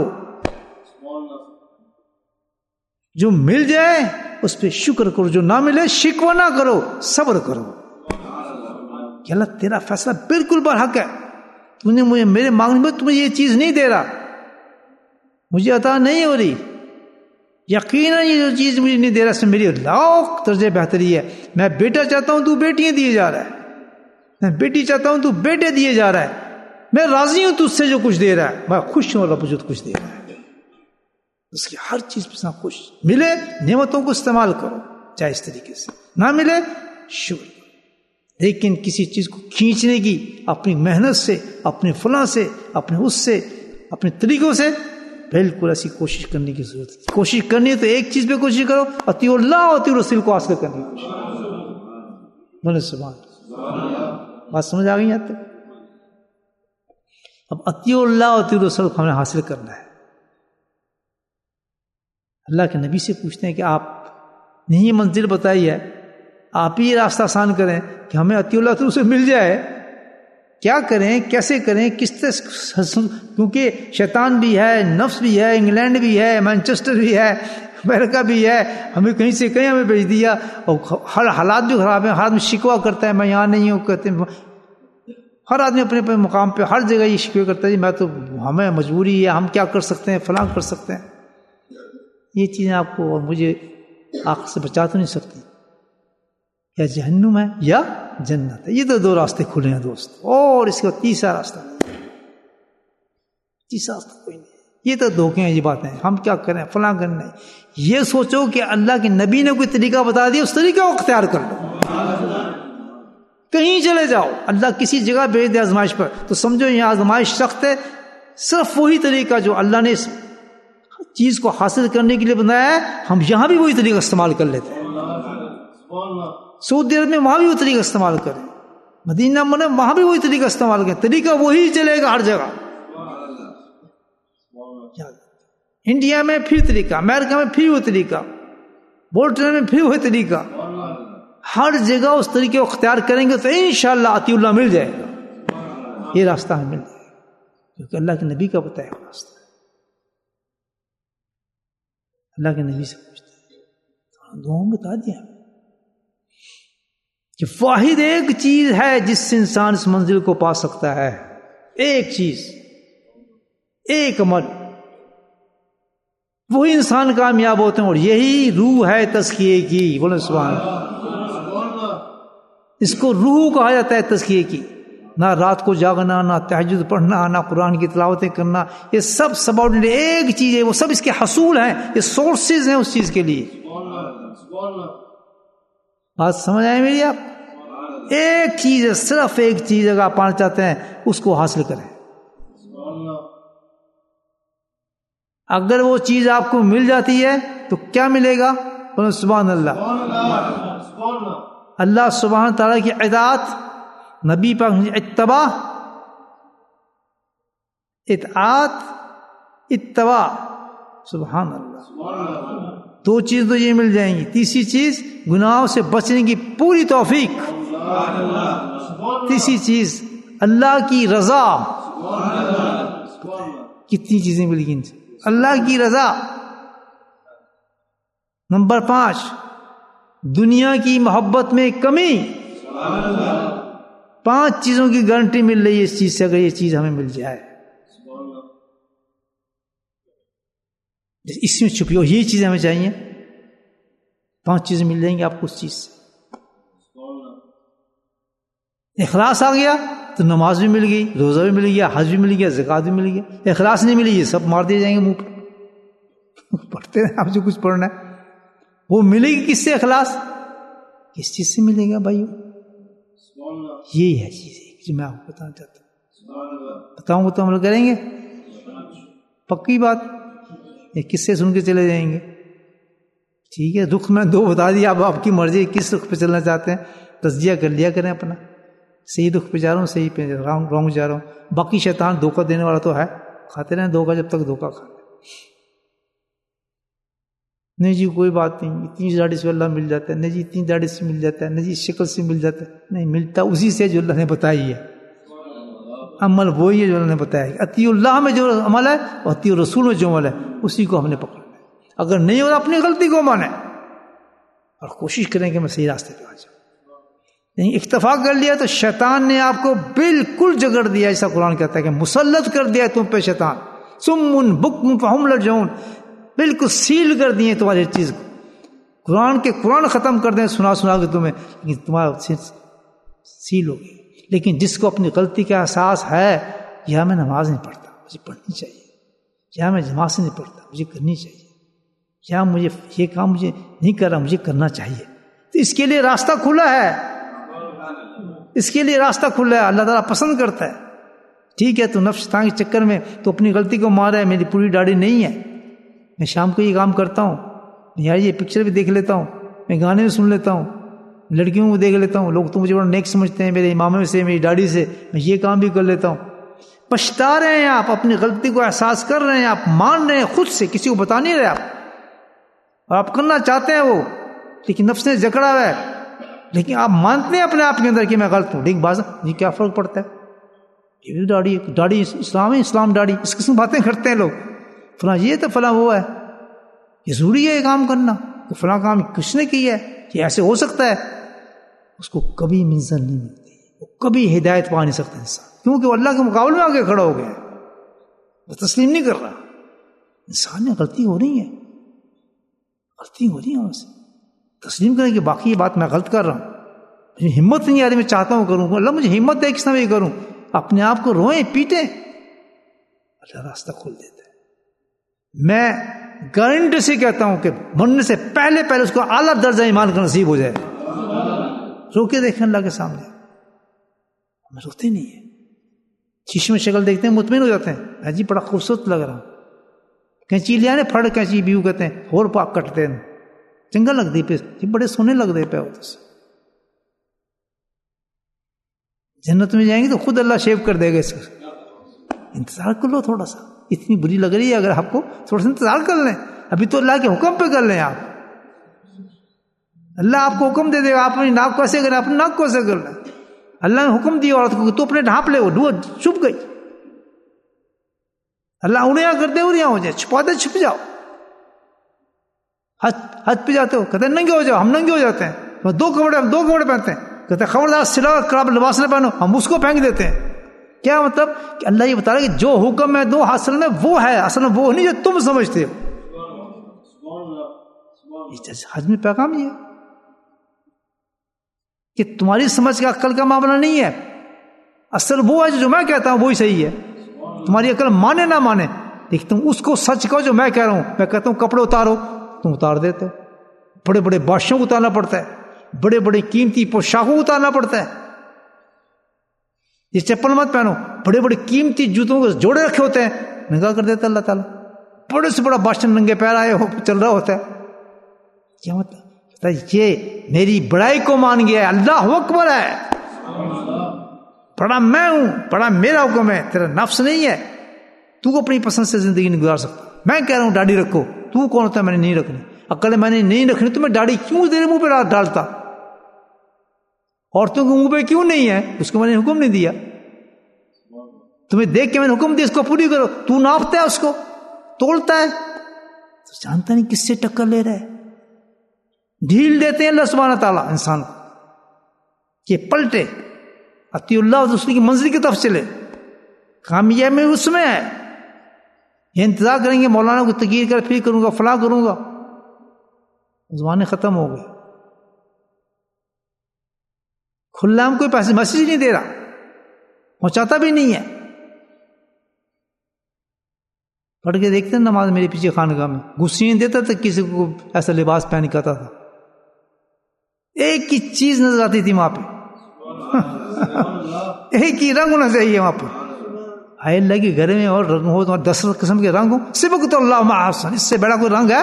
جو مل جائے اس پہ شکر کرو, جو نہ ملے شکوہ نہ کرو, صبر کرو کہ اللہ تیرا فیصلہ بالکل برحق ہے. تو نے مجھے میرے مانگنے میں تمہیں یہ چیز نہیں دے رہا, مجھے عطا نہیں ہو رہی, یقیناً یہ جو چیز مجھے نہیں دے رہا اس میں میری لاکھ درجے بہتری ہے. میں بیٹا چاہتا ہوں تو بیٹیاں دیے جا رہا ہے, میں بیٹی چاہتا ہوں تو بیٹے دیے جا رہا ہے. میں راضی ہوں تجھ سے جو کچھ دے رہا ہے, میں خوش ہوں رب جو کچھ دے رہا ہے. اس کی ہر چیز پہ خوش. ملے نعمتوں کو استعمال کرو, چاہے اس طریقے سے, نہ ملے شکر کرو. لیکن کسی چیز کو کھینچنے کی اپنی محنت سے, اپنے فلاں سے, اپنے اس سے, اپنے طریقوں سے بالکل ایسی کوشش کرنے کی ضرورت ہے. کوشش کرنی ہے تو ایک چیز پہ کوشش کرو, اطیع اللہ و اطیع رسول کو حاصل کرنے کی کوشش. بولے سبحان اللہ. بات سمجھ آ گئی یہاں تک؟ اب اطیع اللہ و اطیع رسول کو ہمیں حاصل کرنا ہے. اللہ کے نبی سے پوچھتے ہیں کہ آپ نے یہ منزل بتائی ہے, آپ ہی یہ راستہ آسان کریں کہ ہمیں اطیع اللہ تو اسے مل جائے. کیا کریں, کیسے کریں, کس طرح, کیونکہ شیطان بھی ہے, نفس بھی ہے, انگلینڈ بھی ہے, مانچسٹر بھی ہے, امریکہ بھی ہے, ہمیں کہیں سے کہیں ہمیں بھیج دیا, اور ہر حالات بھی خراب ہیں. ہر آدمی شکوہ کرتا ہے میں یہاں نہیں ہوں, کہتے ہیں ہر آدمی اپنے اپنے مقام پہ ہر جگہ یہ شکوے کرتا ہے, میں تو ہمیں مجبوری ہے, ہم کیا کر سکتے ہیں, فلاں کر سکتے ہیں. یہ چیزیں آپ کو اور مجھے آنکھ سے بچا تو نہیں سکتی. یا جہنم ہے یا جنت ہے, یہ تو دو راستے کھلے ہیں دوست, اور اس کے بعد تیسرا راستہ, تیسرا راستہ کوئی نہیں. یہ تو دھوکے ہیں, یہ باتیں ہم کیا کریں, فلاں کریں. نہیں, یہ سوچو کہ اللہ کے نبی نے کوئی طریقہ بتا دیا, اس طریقے کو اختیار کر لو. کہیں چلے جاؤ, اللہ کسی جگہ بھیج دے آزمائش پر, تو سمجھو یہ آزمائش سخت ہے. صرف وہی طریقہ جو اللہ نے اس چیز کو حاصل کرنے کے لیے بنایا ہے, ہم یہاں بھی وہی طریقہ استعمال کر لیتے ہیں. سعودی عرب میں وہاں بھی وہ طریقہ استعمال کریں, مدینہ میں وہاں بھی وہی طریقہ استعمال کریں, طریقہ وہی چلے گا ہر جگہ. انڈیا میں پھر طریقہ, امریکہ میں پھر وہ طریقہ, بولٹن میں پھر وہی طریقہ. ہر جگہ اس طریقے کو اختیار کریں گے تو انشاءاللہ اطیع اللہ مل جائے گا. یہ راستہ ہمیں مل جائے گا کیونکہ اللہ کے نبی کا بتایا ہوا راستہ. اللہ کے نبی سے پوچھتے ہیں, دعاؤں میں بتا دیا کہ واحد ایک چیز ہے جس سے انسان اس منزل کو پا سکتا ہے. ایک چیز, ایک عمل, وہی انسان کامیاب ہوتے ہیں, اور یہی روح ہے تزکیے کی. بولے سبحان اللہ. اس کو روح کہا جاتا ہے تزکیے کی. نہ رات کو جاگنا, نہ تہجد پڑھنا, نہ قرآن کی تلاوتیں کرنا, یہ سب سبارڈینیٹ ایک چیز ہے, وہ سب اس کے حصول ہیں, یہ سورسز ہیں اس چیز کے لیے. بات سمجھ آئے میری آپ؟ ایک چیز ہے, صرف ایک چیز اگر آپ پانا چاہتے ہیں اس کو حاصل کریں. اگر وہ چیز آپ کو مل جاتی ہے تو کیا ملے گا؟ سبحان اللہ. اللہ سبحانہ تعالیٰ کی اطاعت, نبی پاک اتباع, اطاعت اتباع. سبحان اللہ. دو چیز تو یہ مل جائیں گی. تیسری چیز گناہوں سے بچنے کی پوری توفیق. تیسری چیز اللہ کی رضا. کتنی چیزیں مل گئی ان سے. اللہ کی رضا, نمبر پانچ، دنیا کی محبت میں کمی. پانچ چیزوں کی گارنٹی مل رہی ہے اس چیز سے، اگر یہ چیز ہمیں مل جائے اس میں چھپی ہو، یہ چیزیں ہمیں چاہیے، پانچ چیزیں مل جائیں گی آپ کو اس چیز سے. اخلاص آ گیا تو نماز بھی مل گئی، روزہ بھی مل گیا، حج بھی مل گیا، زکوٰۃ بھی مل گیا. اخلاص نہیں ملی، یہ سب مار دیے جائیں گے منہ پر. پڑھتے ہیں آپ جو کچھ پڑھنا ہے، وہ ملے گی کس سے؟ اخلاص. کس چیز سے ملے گا بھائی؟ یہی ہے چیز جو میں آپ کو بتانا چاہتا ہوں. بتاؤں گا تو عمل کریں گے، پکی بات. یہ کس سے سن کے چلے جائیں گے؟ ٹھیک ہے، رخ میں دو بتا دیا، اب آپ کی مرضی کس رخ پہ چلنا چاہتے ہیں، تجزیہ کر لیا کریں اپنا. صحیح رخ پہ جا رہا ہوں، صحیح پہ رانگ رانگ جا رہا ہوں. باقی شیطان دھوکہ دینے والا تو ہے، کھاتے رہیں دھوکہ جب تک دھوکہ کھاتے. نہیں جی کوئی بات نہیں، اتنی داڑھی سے اللہ مل جاتا ہے، نہیں جی اتنی داڑھی سے مل جاتا ہے، نہیں جی شکل سے مل جاتا ہے. نہیں، ملتا اسی سے جو اللہ نے بتائی ہے. عمل وہی ہے جو اللہ نے بتایا ہے. اطیع اللہ میں جو عمل ہے، اطیع رسول میں جو عمل ہے، اسی کو ہم نے پکڑنا ہے. اگر نہیں ہو اپنی غلطی کو مانیں اور کوشش کریں کہ میں صحیح راستے پہ آ جاؤں. نہیں، اکتفا کر لیا تو شیطان نے آپ کو بالکل جگڑ دیا. ایسا قرآن کہتا ہے کہ مسلط کر دیا تم پہ شیطان. سم بکم فہم لرجعون، بالکل سیل کر دیے تمہاری چیز کو. قرآن کے قرآن ختم کر دیں سنا سنا کے تمہیں، لیکن تمہارا سیل ہو گیا. لیکن جس کو اپنی غلطی کا احساس ہے، یہاں میں نماز نہیں پڑھتا، مجھے پڑھنی چاہیے. یہاں میں جماعت سے نہیں پڑھتا، مجھے کرنی چاہیے. یہاں مجھے یہ کام مجھے نہیں کر رہا، مجھے کرنا چاہیے. تو اس کے لیے راستہ کھلا ہے، اس کے لیے راستہ کھلا ہے. اللہ تعالیٰ پسند کرتا ہے. ٹھیک ہے، تو نفس تھا کے چکر میں تو اپنی غلطی کو مارا ہے. میری پوری داڑھی نہیں ہے، میں شام کو یہ کام کرتا ہوں، یار یہ پکچر بھی دیکھ لیتا ہوں، میں گانے بھی سن لیتا ہوں، لڑکیوں کو دیکھ لیتا ہوں. لوگ تو مجھے بڑا نیک سمجھتے ہیں، میرے امامے سے، میری داڑھی سے، میں یہ کام بھی کر لیتا ہوں. پچھتا رہے ہیں آپ، اپنی غلطی کو احساس کر رہے ہیں، آپ مان رہے ہیں خود سے، کسی کو بتا نہیں رہے آپ. اور آپ کرنا چاہتے ہیں وہ، لیکن نفس نے جکڑا ہوا ہے. لیکن آپ مانتے ہیں اپنے آپ کے اندر کہ میں غلط ہوں. لیکن باز یہ کیا فرق پڑتا ہے؟ یہ بھی داڑھی داڑھی اسلام ہے، اسلام داڑھی. اس قسم باتیں کرتے ہیں لوگ، فلاں یہ تو فلاں وہ ہے. یہ ضروری ہے یہ کام کرنا، تو فلاں کام کس نے کیا ہے، یہ ایسے ہو سکتا ہے. اس کو کبھی منزل نہیں ملتی، وہ کبھی ہدایت پا نہیں سکتا انسان، کیونکہ وہ اللہ کے مقابلے میں آگے کھڑا ہو گیا ہے. وہ تسلیم نہیں کر رہا. انسان نے غلطی ہو رہی ہے، غلطی ہو رہی ہے، اسے تسلیم کریں کہ باقی یہ بات میں غلط کر رہا ہوں. مجھے ہمت نہیں آ رہی، میں چاہتا ہوں کروں، اللہ مجھے ہمت دے کس طرح یہ کروں. اپنے آپ کو روئیں پیٹیں، اللہ راستہ کھول دیتا ہے. میں گارنٹی سے کہتا ہوں کہ مرنے سے پہلے پہلے اس کو اعلیٰ درجہ ایمان کا نصیب ہو جائے. رو کے دیکھیں اللہ کے سامنے، ہمیں روتے نہیں ہیں. شیشے میں شکل دیکھتے ہیں مطمئن ہو جاتے ہیں، جی بڑا خوبصورت لگ رہا. کینچی لیا نے پھڑ کینچی بیو کہتے ہیں، اور پاک کٹتے ہیں، چنگا لگ دی پہ، یہ بڑے سونے لگ دے پہ. جنت میں جائیں گے تو خود اللہ شیو کر دے گا. اس کا انتظار کر لو تھوڑا سا. اتنی بری لگ رہی ہے اگر آپ کو، تھوڑا سا انتظار کر لیں. ابھی تو اللہ کے حکم پہ کر لیں. آپ اللہ آپ کو حکم دے دے گا، آپ اپنی ناک کو ایسے کریں، اپنی ناک کو ایسے کر لیں. اللہ نے حکم دیا عورت کو تو اپنے ڈھانپ لے، وہ ڈو چھپ گئی. اللہ اڑیاں کرتے اڑیاں ہو جائے، چھپاتے چھپ جاؤ. حج حج پہ جاتے ہو، کہتے ہیں ننگے ہو جاؤ، ہم ننگے ہو جاتے ہیں. دو کپڑے ہم دو کپڑے پہنتے ہیں، کہتے ہیں خبردار سلا کڑا لباس نہ پہنو، ہم اس کو پھینک دیتے ہیں. کیا مطلب؟ کہ اللہ یہ بتا رہا ہے کہ جو حکم ہے دو اصل میں وہ ہے، اصل میں وہ نہیں جو تم سمجھتے ہو. حج میں پیغام یہ ہے کہ تمہاری سمجھ کا عقل کا معاملہ نہیں ہے، اصل وہ ہے جو میں کہتا ہوں وہی صحیح ہے. تمہاری عقل مانے نہ مانے، لیکن تم اس کو سچ کہو جو میں کہہ رہا ہوں. میں کہتا ہوں کپڑے اتارو، تم اتار دیتے ہو. بڑے بڑے بادشاہوں کو اتارنا پڑتا ہے، بڑے بڑے قیمتی پوشاکوں کو اتارنا پڑتا ہے. یہ چپل مت پہنو، بڑے بڑے قیمتی جوتوں کو جوڑے رکھے ہوتے ہیں، ننگا کر دیتا اللہ تعالیٰ. بڑے سے بڑا بادشاہ ننگے پیر آئے ہو چل رہا ہوتا ہے. کیا مطلب؟ یہ میری بڑائی کو مان گیا ہے، اللہ اکبر ہے، بڑا میں ہوں، بڑا میرا حکم ہے، تیرا نفس نہیں ہے. تو اپنی پسند سے زندگی نہیں گزار سکتا. میں کہہ رہا ہوں داڑھی رکھو، تو کون ہوتا ہے میں نے نہیں رکھنی؟ عقل میں نے نہیں رکھنی تو میں داڑھی کیوں تیرے منہ پہ ڈالتا؟ عورتوں کے منہ پہ کیوں نہیں ہے؟ اس کو میں نے حکم نہیں دیا. تمہیں دیکھ کے میں نے حکم دیا اس کو پوری کرو. تو ناپتا ہے، اس کو تولتا ہے، تو جانتا نہیں کس سے ٹکر لے رہا ہے. ڈھیل دیتے ہیں اللہ سبحانہ تعالیٰ انسان کو کہ پلٹے، اطیع اللہ تو اس کی منزل کی طرف چلے، کامیابی اس میں ہے. یہ انتظار کریں گے مولانا کو تقریر کر پھر کروں گا فلاں کروں گا، زمانے ختم ہو گئے. کھلا ہم کوئی پیسے میسج نہیں دے رہا، پہنچاتا بھی نہیں ہے. پڑھ کے دیکھتے ہیں نماز میرے پیچھے خانقاہ میں، غصے نہیں دیتا تھا کسی کو ایسا لباس پہن کے آتا تھا. ایک ہی چیز نظر آتی تھی وہاں پہ، ایک ہی رنگ ہونا چاہیے وہاں پہ. آئے اللہ کے گھر میں اور رنگ ہو تو دس قسم کے رنگ ہو، صرف تو اللہ محسن، اس سے بڑا کوئی رنگ ہے؟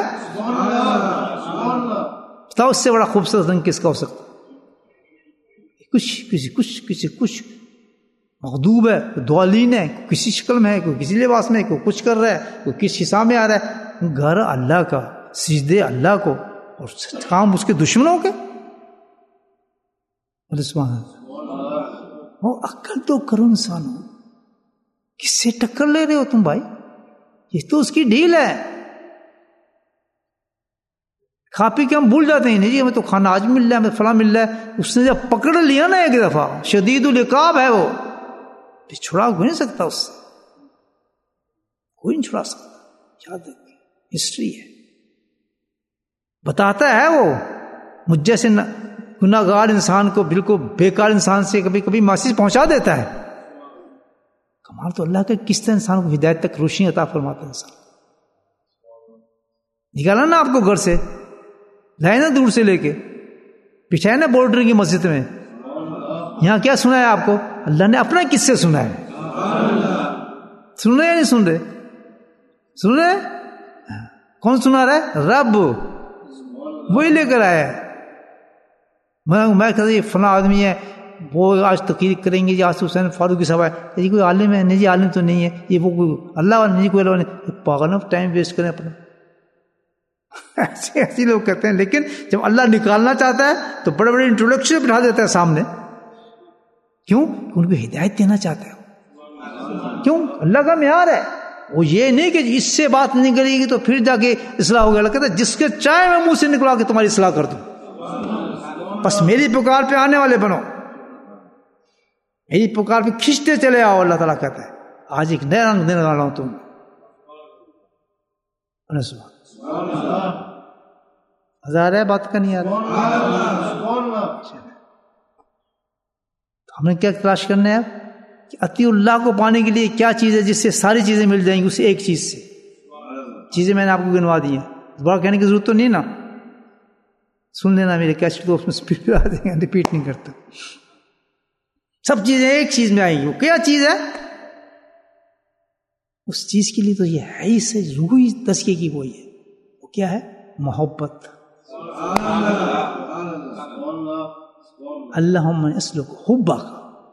بتاؤ اس سے بڑا خوبصورت رنگ کس کا ہو سکتا؟ کچھ کسی کچھ کسی کچھ مغضوب ہے، دوالین ہے، کسی شکل میں ہے، کوئی کسی لباس میں، کوئی کچھ کر رہا ہے، کوئی کس حساب میں آ رہا ہے. گھر اللہ کا، سجدے اللہ کو، اور کام اس کے دشمنوں کے. وہ عقل تو کرو انسان ہو، کس سے ٹکر لے رہے ہو تم بھائی؟ یہ تو اس کی ڈھیل ہے. کھا پی کے ہم بھول جاتے ہیں، نہیں جی ہمیں تو کھانا آج مل رہا ہے، ہمیں فلاں مل رہا ہے. اس نے جب پکڑ لیا نا ایک دفعہ، شدید العقاب ہے وہ، چھڑا کوئی نہیں سکتا اس سے، کوئی نہیں چھڑا سکتا. یاد رکھیں ہسٹری ہے، بتاتا ہے وہ. مجھ جیسے گناہ گار انسان کو، بالکل بیکار انسان سے کبھی کبھی میسج پہنچا دیتا ہے. کمال تو اللہ کا، کس طرح انسان کو ہدایت تک روشنی عطا فرماتا ہے. انسان نکالا نا آپ کو گھر سے، لائے نا دور سے لے کے، بچھائے نا بارڈر کی مسجد میں. یہاں کیا سنا ہے آپ کو؟ اللہ نے اپنا کس سے سنا ہے. سن رہے یا نہیں سن رہے؟ سن رہے؟ کون سنا رہا ہے؟ رب، وہی لے کر آیا ہے. میں میں کہتا یہ فلاں آدمی ہے، وہ آج تقریر کریں گے جی، آج حسین فاروق کی سبھا ہے، یہ کوئی عالم ہے؟ نہیں جی عالم تو نہیں ہے. یہ وہ کوئی اللہ والا نہیں، کوئی اللہ نہیں. پاگل ٹائم ویسٹ کریں اپنا. ایسے ایسے لوگ کہتے ہیں. لیکن جب اللہ نکالنا چاہتا ہے تو بڑے بڑے انٹروڈکشن بٹھا دیتا ہے سامنے. کیوں؟ ان کو ہدایت دینا چاہتا ہے. کیوں؟ اللہ کا معیار ہے وہ. یہ نہیں کہ اس سے بات نہیں کرے گی تو پھر جا کے اصلاح ہوگا. اللہ کہتا ہے جس کے چاہے میں منہ سے نکلا کے تمہاری اصلاح کر دوں، بس میری پکار پہ آنے والے بنو، میری پکار پہ کھینچتے چلے آؤ. اللہ تعالیٰ کہتا ہے آج ایک نیا رنگ دینے والا ہوں تم. ہزار ہے بات کا نہیں آ رہا. ہم نے کیا تلاش کرنا ہے کہ اطیع اللہ کو پانے کے لیے کیا چیز ہے جس سے ساری چیزیں مل جائیں گی. اسی ایک چیز سے چیزیں میں نے آپ کو گنوا دی ہیں، دوبارہ کہنے کی ضرورت تو نہیں نا. سن لینا میرے کیسٹ تو اس میں سپیڈ پہ آ دیں گے، ریپیٹ نہیں کرتا. سب چیزیں ایک چیز میں آئیں گی. وہ کیا چیز ہے؟ اس چیز کے لیے تو یہ ہے ہی سے روح تزکیے کی وہی ہے. وہ کیا ہے؟ محبت. اللہم اسلک حبک،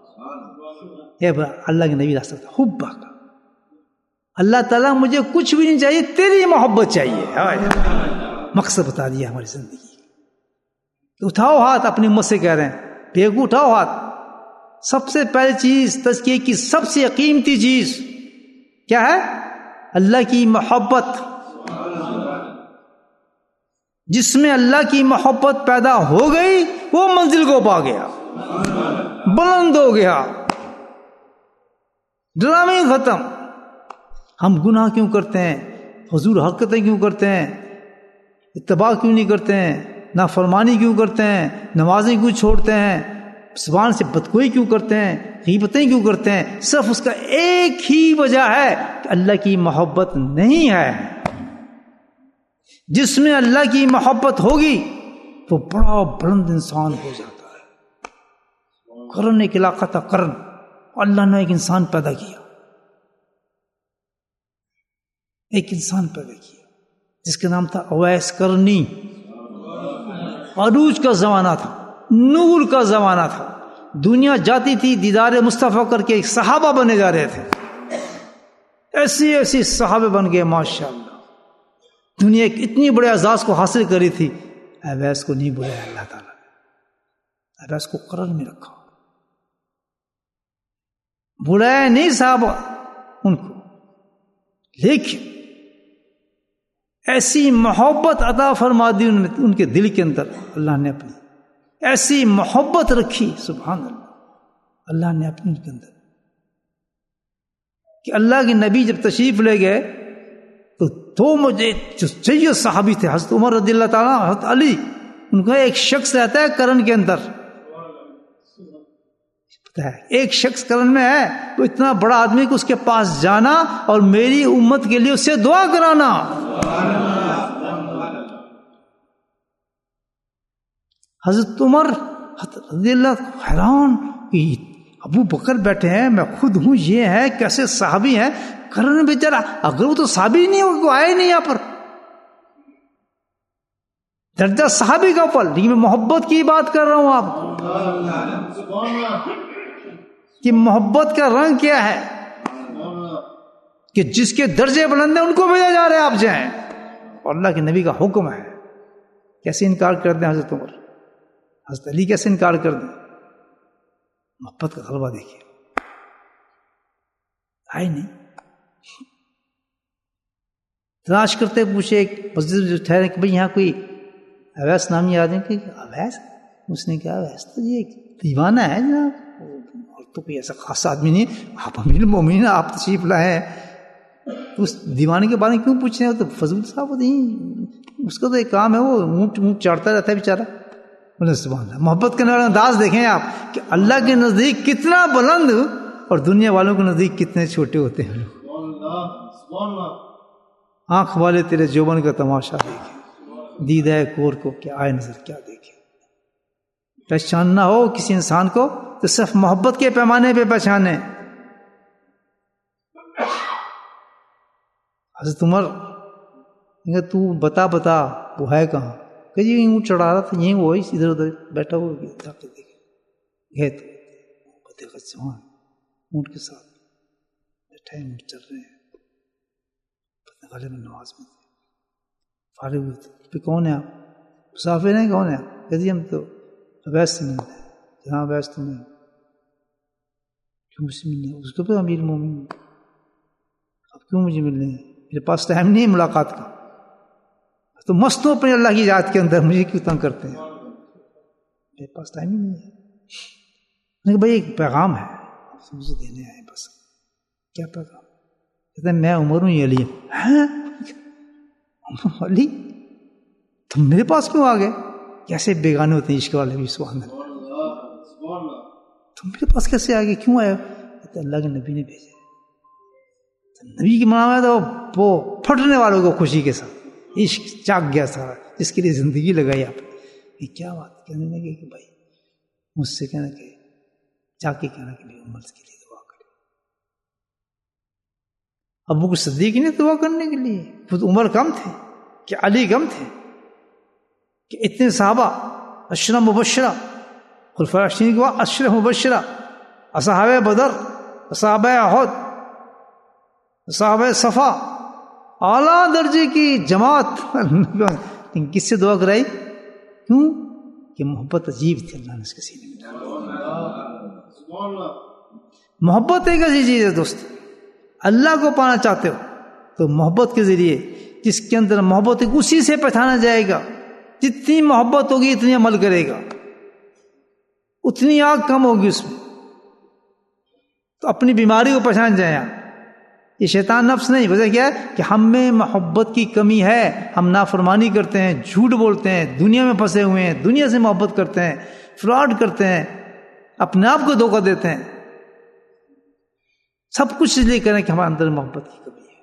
اللہ کے نبی راستہ حبک. اللہ تعالیٰ مجھے کچھ بھی نہیں چاہیے، تیری محبت چاہیے. مقصد بتا دیا ہماری زندگی. اٹھاؤ ہاتھ، اپنی امت سے کہہ رہے ہیں، بیگو اٹھاؤ ہاتھ. سب سے پہلی چیز تزکیے کی سب سے قیمتی چیز کیا ہے؟ اللہ کی محبت. جس میں اللہ کی محبت پیدا ہو گئی وہ منزل کو پا گیا، بلند ہو گیا، ڈرامے ختم. ہم گناہ کیوں کرتے ہیں؟ فضول حرکتیں کیوں کرتے ہیں؟ اتباع کیوں نہیں کرتے ہیں؟ نافرمانی کیوں کرتے ہیں؟ نمازیں کیوں چھوڑتے ہیں؟ زبان سے بدگوئی کیوں کرتے ہیں؟ غیبتیں کیوں کرتے ہیں؟ صرف اس کا ایک ہی وجہ ہے کہ اللہ کی محبت نہیں ہے. جس میں اللہ کی محبت ہوگی وہ بڑا بلند انسان ہو جاتا ہے. قرن ایک علاقہ تھا، قرن. اللہ نے ایک انسان پیدا کیا، ایک انسان پیدا کیا جس کا نام تھا اویس قرنی. عروج کا زمانہ تھا، نور کا زمانہ تھا. دنیا جاتی تھی دیدار مصطفیٰ کر کے صحابہ بنے جا رہے تھے. ایسی ایسی صحابے بن گئے ماشاءاللہ. دنیا ایک اتنی بڑے اعزاز کو حاصل کری تھی. اویس کو نہیں بلایا اللہ تعالیٰ نے، اویس کو قرن میں رکھا. بلایا نہیں صحابہ ان کو، لیکن ایسی محبت عطا فرما دی ان کے دل کے اندر اللہ نے اپنی، ایسی محبت رکھی سبحان اللہ اللہ نے اپنے ان کے اندر، کہ اللہ کے نبی جب تشریف لے گئے تو دو مجھے جو چاہیے صحابی تھے، حضرت عمر رضی اللہ تعالیٰ، حضرت علی، ان کا ایک شخص رہتا ہے کرن کے اندر، پتہ ہے ایک شخص کرن میں ہے تو اتنا بڑا آدمی کو اس کے پاس جانا اور میری امت کے لیے اس سے دعا کرانا. حضرت عمر رضی اللہ حیران کہ ابو بکر بیٹھے ہیں، میں خود ہوں، یہ ہے کیسے صحابی ہیں. کرن بیچارہ اگر وہ تو صحابی نہیں ہو تو آئے نہیں یہاں پر، درجہ صحابی کا اوپر، لیکن میں محبت کی بات کر رہا ہوں آپ کہ محبت کا رنگ کیا ہے، کہ جس کے درجے بلند ہیں ان کو بھیجا جا رہا ہے آپ جائیں، اور اللہ کے نبی کا حکم ہے. کیسے انکار کر دیں حضرت عمر، حضرت علی کیسے انکار کر دیں. محبت کا غلبہ دیکھیے، آئے نہیں. تلاش کرتے پوچھے ایک مسجد جو ٹھہرے کہ بھئی یہاں کوئی اویس نامی آدمی، کہ اویس؟ اس نے کہا اویس تو یہ دیوانہ ہے جناب، اور تو کوئی ایسا خاص آدمی نہیں، آپ امیر المومنین، آپ تشریف لائے ہیں، اس دیوانے کے بارے میں کیوں پوچھ رہے ہیں؟ تو فضول صاحب نہیں، اس کا تو ایک کام ہے، وہ اونٹ اونٹ چاڑتا رہتا ہے بیچارہ. سبحان اللہ. محبت کرنے والا انداز دیکھیں آپ کہ اللہ کے نزدیک کتنا بلند اور دنیا والوں کے نزدیک کتنے چھوٹے ہوتے ہیں. آنکھ والے تیرے جوبن کا تماشا دیکھیں، دیدہ کور کو کیا آئے نظر کیا دیکھیں. پہچاننا ہو کسی انسان کو تو صرف محبت کے پیمانے پہ پہچانے. حضرت عمر تو بتا بتا وہ ہے کہاں، کہ جی اونٹ چڑھا رہا تھا، یہیں وہ ادھر ادھر بیٹھا ہوا گئے تو اونٹ کے ساتھ بیٹھا ہے، اونٹ چل رہے ہیں، غالب نماز میں تھے، فارغ ہوئے تھے. پھر کون ہے آپ؟ مسافر ہیں؟ کون ہے آپ؟ کہ جی ہم تو اویس سے ملتے ہیں. جہاں اویس تمہیں کیوں مجھ سے ملنے؟ اس کو پہ امیر مومن، اب کیوں مجھے ملنے ہیں؟ میرے پاس ٹائم نہیں ہے ملاقات کا، تو مست ہوں اپنے اللہ کی یاد کے اندر، مجھے کیوں تنگ کرتے ہیں؟ میرے پاس ٹائم ہی نہیں ہے. میں کہ بھائی ایک پیغام ہے مجھے دینے آئے، بس. کیا پیغام؟ کہتے ہیں میں عمر ہوں، یہ علی ہے. علی تم میرے پاس کیوں آ گئے؟ کیسے بیگانے ہوتے ہیں عشق والے بھی، سبحان اللہ. تم میرے پاس کیسے آ گئے، کیوں آئے؟ کہتے اللہ کے نبی نے بھیجے. نبی کی منام ہے تو وہ پھٹنے والوں کو خوشی کے ساتھ عشق چاک گیا سارا، جس کے لیے زندگی لگائی آپ. یہ کیا بات؟ کہنے لگے کہ بھائی مجھ سے کہنا کہ جا کے کہنا کہ میری عمر کے لیے دعا کرے. ابو کو صدیق نے دعا کرنے کے لیے، خود عمر کم تھے کہ علی کم تھے، کہ اتنے صحابہ عشرہ مبشرہ، خلفائے راشدین کے بعد عشرہ مبشرہ، اصحاب بدر، اصحاب احد، اصحاب صفا، اعلیٰ درجے کی جماعت. کس سے دعا کرائی؟ کیوں؟ کہ محبت عجیب تھی اللہ نے اس کے سینے میں ڈالی. محبت ایک ایسی چیز ہے دوست، اللہ کو پانا چاہتے ہو تو محبت کے ذریعے، جس کے اندر محبت ہے اسی سے پہچانا جائے گا. جتنی محبت ہوگی اتنی عمل کرے گا، اتنی آگ کم ہوگی اس میں. تو اپنی بیماری کو پہچان جائیں آپ. یہ شیطان نفس نہیں، وجہ کیا ہے کہ ہم میں محبت کی کمی ہے، ہم نافرمانی کرتے ہیں، جھوٹ بولتے ہیں، دنیا میں پھنسے ہوئے ہیں، دنیا سے محبت کرتے ہیں، فراڈ کرتے ہیں، اپنے آپ کو دھوکہ دیتے ہیں. سب کچھ اس لیے کریں کہ ہمارے اندر محبت کی کمی ہے.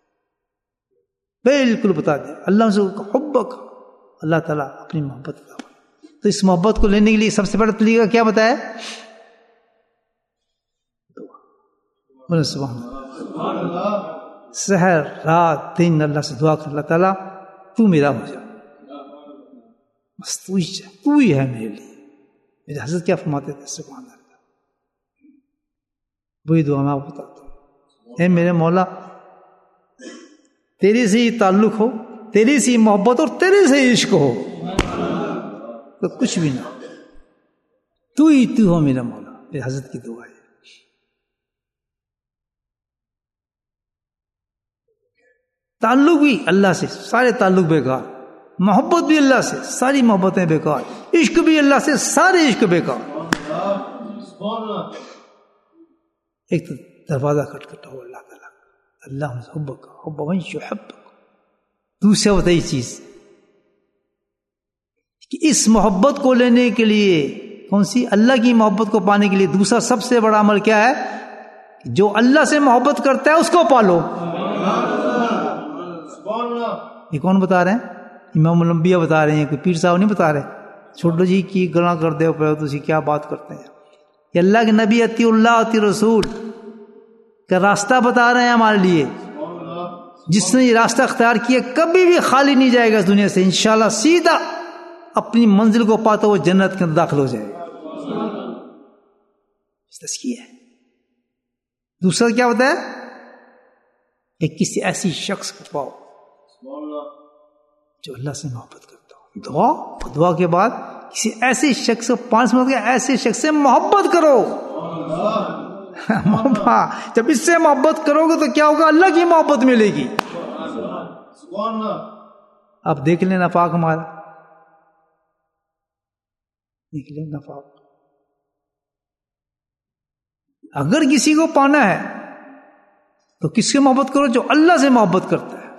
بالکل بتا دیں اللہ سے حبک، اللہ تعالیٰ اپنی محبت کا. تو اس محبت کو لینے کے لیے سب سے بڑا طریقہ کیا بتایا؟ دعا. سبحان اللہ. سحر رات دن اللہ سے دعا کر، اللہ تعالیٰ تو میرا ہو جا، بس تو ہی چاہ، تو ہی ہے میرے لیے. میرے حضرت کیا فرماتے تھے؟ سبحان اللہ. وہی دعا میں آپ کو بتاتا ہوں. اے میرے مولا، تیری سے ہی تعلق ہو، تیری سے ہی محبت اور تیرے سے ہی عشق ہو، تو کچھ بھی نہ ہو، تو ہی تو ہو میرا مولا. میرے حضرت کی دعا ہے. تعلق بھی اللہ سے سارے تعلق بیکار، محبت بھی اللہ سے ساری محبتیں بیکار، عشق بھی اللہ سے سارے عشق بیکار۔ ایک تو دروازہ کھٹکھٹا ہو اللہ تعالیٰ، اللہ حبک حب من یحبک۔ دوسرا بتائی چیز کہ اس محبت کو لینے کے لیے، کون سی؟ اللہ کی محبت کو پانے کے لیے دوسرا سب سے بڑا عمل کیا ہے؟ جو اللہ سے محبت کرتا ہے اس کو پالو۔ یہ کون بتا رہے ہیں؟ امام الانبیاء بتا رہے ہیں، کوئی پیر صاحب نہیں بتا رہے۔ چھوٹو جی کی گناہ کرتے ہو پہ تسی کیا بات کرتے ہیں؟ یہ اللہ کے نبی اتی اللہ اتی رسول کا راستہ بتا رہے ہیں ہمارے لیے۔ جس نے یہ راستہ اختیار کیا کبھی بھی خالی نہیں جائے گا اس دنیا سے، انشاءاللہ سیدھا اپنی منزل کو پاتا وہ جنت کے اندر داخل ہو جائے گا۔ تزکیہ ہے۔ دوسرا کیا ہوتا ہے کہ کسی ایسی شخص کو پاؤ جو اللہ سے محبت کرتا ہو۔ دعا دعا کے بعد کسی ایسے شخص کو پانچ منٹ کے ایسے شخص سے محبت کرو۔ جب اس سے محبت کرو گے تو کیا ہوگا؟ اللہ کی محبت ملے گی۔ اب دیکھ لیں نفاق ہمارا، دیکھ لیں نفاق۔ اگر کسی کو پانا ہے تو کس سے محبت کرو؟ جو اللہ سے محبت کرتا ہے۔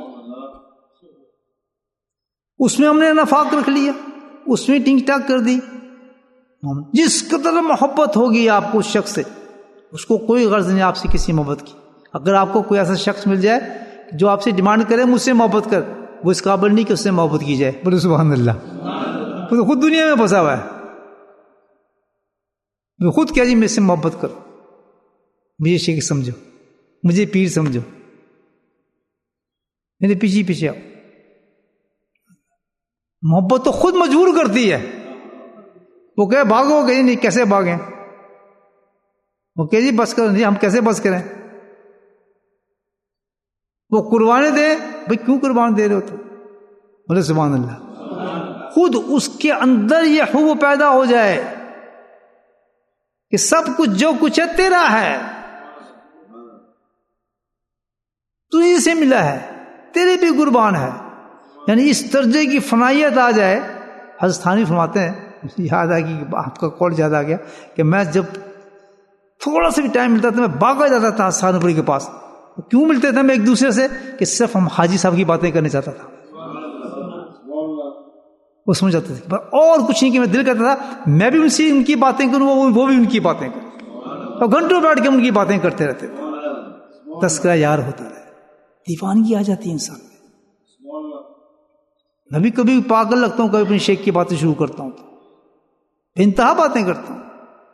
اس میں ہم نے نفاق رکھ لیا، اس میں ٹنگ ٹاک کر دی۔ جس قدر محبت ہوگی آپ کو اس شخص سے، اس کو کوئی غرض نہیں آپ سے کسی محبت کی۔ اگر آپ کو کوئی ایسا شخص مل جائے جو آپ سے ڈیمانڈ کرے مجھ سے محبت کر، وہ اس قابل نہیں کہ اس سے محبت کی جائے۔ بولے سبحان اللہ۔ وہ تو خود دنیا میں پھنسا ہوا ہے، وہ خود کیا جی مجھ سے محبت کرو، مجھے شیخ سمجھو، مجھے پیر سمجھو، میرے پیچھے پیچھے آؤ۔ محبت تو خود مجبور کرتی ہے۔ وہ کہے بھاگو، کہ نہیں کیسے بھاگیں؟ وہ کہ جی بس کرو، نہیں ہم کیسے بس کریں؟ وہ قربانی دے، بھائی کیوں قربان دے رہے ہو تو؟ بولے سبحان اللہ۔ خود اس کے اندر یہ حب پیدا ہو جائے کہ سب کچھ جو کچھ ہے تیرا ہے، تجھے سے ملا ہے، تیرے بھی قربان ہے۔ یعنی اس درجے کی فنائیت آ جائے۔ حضرت تھانوی فرماتے ہیں، یاد آ گئی آپ کا قول یاد آ گیا کہ میں جب تھوڑا سا بھی ٹائم ملتا تھا میں بھاگا جاتا تھا سہارنپور کے پاس۔ کیوں ملتے تھے ہم ایک دوسرے سے؟ کہ صرف ہم حاجی صاحب کی باتیں کرنے چاہتا تھا۔ وہ سمجھ جاتے تھے اور کچھ نہیں، کہ میں دل کرتا تھا میں بھی ان سے ان کی باتیں کروں، وہ بھی ان کی باتیں کروں، اور گھنٹوں بیٹھ کے ان کی باتیں کرتے رہتے تھے۔ تذکرہ یار ہوتا رہے، دیوانگی آ جاتی ہے انسان میں۔ میں بھی کبھی پاگل لگتا ہوں، کبھی اپنی شیخ کی باتیں شروع کرتا ہوں تو بے انتہا باتیں کرتا ہوں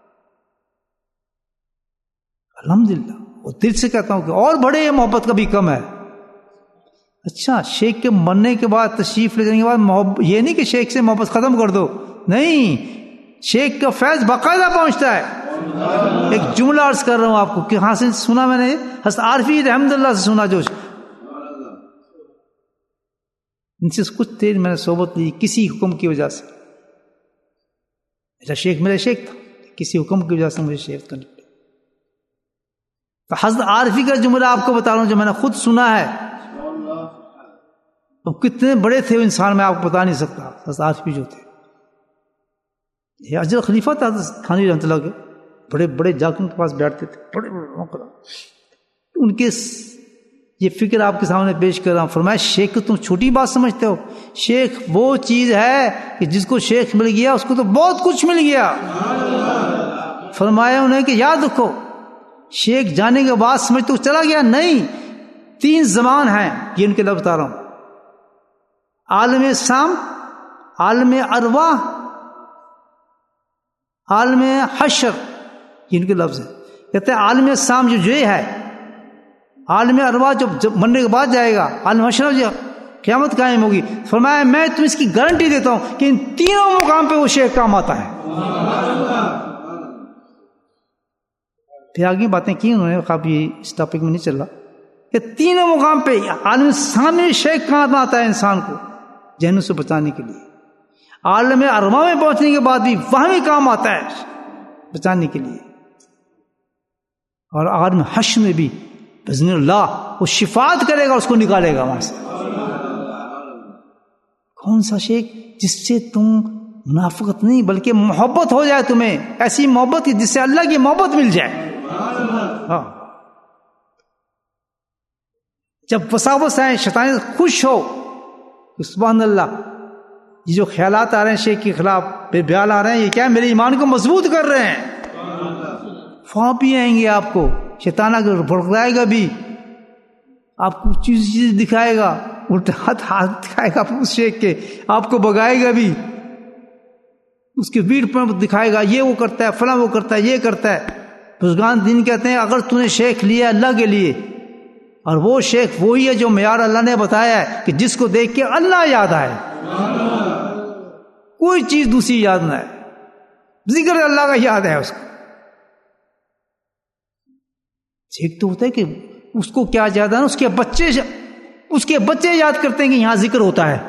الحمدللہ، اور دل سے کہتا ہوں کہ اور بڑے یہ محبت کبھی کم ہے۔ اچھا، شیخ کے مرنے کے بعد تشریف لے جانے کے بعد محبت یہ نہیں کہ شیخ سے محبت ختم کر دو، نہیں، شیخ کا فیض باقاعدہ پہنچتا ہے۔ ایک جملہ عرض کر رہا ہوں آپ کو کہ ہاں سے سنا میں نے، حضرت عارفی رحمت اللہ سے سنا، جو ان سے کچھ دیر میں نے صحبت لی کسی حکم کی وجہ سے۔ میرا شیخ میرا شیخ تھا، کسی حکم کی وجہ سے مجھے شیخ کرنی پڑی۔ تو حضرت عارفی کا جملہ آپ کو بتا رہا ہوں جو میں نے خود سنا ہے۔ اب کتنے بڑے تھے وہ انسان، میں آپ کو بتا نہیں سکتا۔ حضرت عارفی جو تھے، یہ اجر خلیفہ تھا تھانوی رحمۃ اللہ کے، بڑے بڑے جا کے ان کے پاس بیٹھتے تھے، بڑے بڑے ان کے یہ فکر آپ کے سامنے پیش کر رہا ہوں۔ فرمایا شیخ کو تم چھوٹی بات سمجھتے ہو، شیخ وہ چیز ہے کہ جس کو شیخ مل گیا اس کو تو بہت کچھ مل گیا۔ فرمایا انہیں کہ یاد رکھو، شیخ جانے کے بعد سمجھ تو چلا گیا نہیں، تین زمان ہیں، یہ ان کے لفظ بتا رہا ہوں، عالم سام، عالم ارواح، عالم حشر، یہ ان کے لفظ ہے۔ کہتے ہیں عالم سام جو جو ہے، عالم ارواح جو جب مرنے کے بعد جائے گا، عالم حشر جو قیامت قائم ہوگی، فرمایا میں تم اس کی گارنٹی دیتا ہوں کہ ان تینوں مقام پہ وہ شیخ کام آتا ہے۔ پھر آگے باتیں کی انہوں نے، کافی اس ٹاپک میں نہیں چل رہا، کہ تینوں مقام پہ عالم سامنے شیخ کام آتا ہے انسان کو جہنم سے بچانے کے لیے، عالم ارواح میں پہنچنے کے بعد بھی وہاں بھی کام آتا ہے بچانے کے لیے، اور عالم حشر میں بھی بزن اللہ وہ شفاعت کرے گا، اس کو نکالے گا وہاں سے۔ کون سا شیخ؟ جس سے تم منافقت نہیں بلکہ محبت ہو جائے تمہیں، ایسی محبت کی جس سے اللہ کی محبت مل جائے۔ ہاں، جب وساوس آئے، شیطان خوش ہو، سبحان اللہ، یہ جو خیالات آ رہے ہیں شیخ کے خلاف، بے بیال آ رہے ہیں، یہ کیا ہے؟ میرے ایمان کو مضبوط کر رہے ہیں۔ فوراً بھی آئیں گے آپ کو، شیطان اگر بھڑکائے گا بھی، آپ کو چیز چیز دکھائے گا، الٹا ہاتھ ہاتھ دکھائے گا اس شیخ کے، آپ کو بگائے گا بھی، اس کے ویڈ پر دکھائے گا، یہ وہ کرتا ہے، فلاں وہ کرتا ہے، یہ کرتا ہے۔ بزرگان دین کہتے ہیں اگر تو نے شیخ لیا اللہ کے لیے، اور وہ شیخ وہی ہے جو معیار اللہ نے بتایا ہے کہ جس کو دیکھ کے اللہ یاد آئے، کوئی چیز دوسری یاد نہ ہے، ذکر اللہ کا یاد ہے اس کو۔ شیخ تو ہوتا ہے کہ اس کو کیا یاد ہے، اس کے بچے اس کے بچے یاد کرتے ہیں کہ یہاں ذکر ہوتا ہے،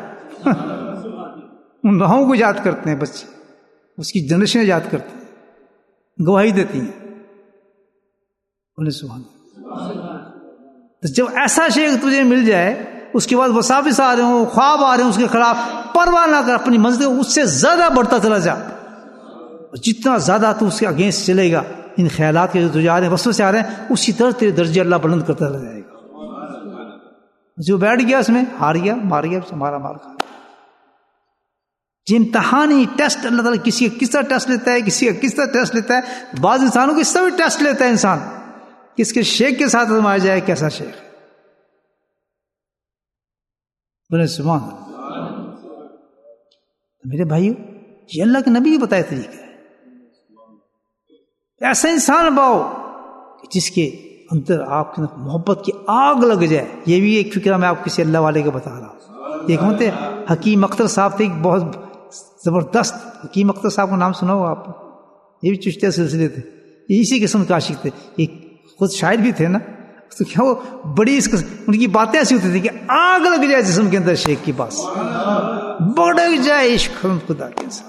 ان راہوں کو یاد کرتے ہیں بچے، اس کی جنریشن یاد کرتے ہیں، گواہی دیتی ہیں۔ بولے سبحان اللہ۔ تو جب ایسا شیخ تجھے مل جائے، اس کے بعد وساوس آ رہے ہوں، خواب آ رہے ہیں اس کے خلاف، پرواہ نہ کر، اپنی منزل اس سے زیادہ بڑھتا چلا جا، جتنا زیادہ تو اس کے اگینسٹ چلے گا، ان خیالات کے جو تجھے آ رہے ہیں، وسوسے سے آ رہے ہیں، اسی طرح تیرے درجے اللہ بلند کرتا چلا جائے گا۔ جو بیٹھ گیا اس میں، ہار گیا، مار گیا، مارا مار کھا۔ یہ امتحانی ٹیسٹ اللہ تعالیٰ کسی کا کس طرح ٹیسٹ لیتا ہے، کسی کا کس طرح ٹیسٹ لیتا ہے، بعض انسانوں کو اس طرح بھی ٹیسٹ لیتا ہے انسان، کس کے شیخ کے ساتھ آزمایا جائے کیسا شیخ ہے۔ بولے سبحان اللہ۔ میرے بھائیو، یہ اللہ کے نبی نے بتایا طریقہ ہے، ایسا انسان باؤ جس کے اندر آپ کے محبت کی آگ لگ جائے۔ یہ بھی ایک فکرہ میں آپ کسی اللہ والے کا بتا رہا ہوں۔ ایک ہوتے حکیم اختر صاحب تھے، ایک بہت زبردست حکیم اختر صاحب کا نام سنا ہو آپ، یہ بھی چشتیہ سلسلے تھے، یہ اسی قسم کا عاشق تھے، ایک خود شاعر بھی تھے نا، تو کیا وہ بڑی اس قسم ان کی باتیں ایسی ہوتی تھی کہ آگ لگ جائے جسم کے اندر شیخ کی بات، بڑھ جائے عشق خدا کے ساتھ۔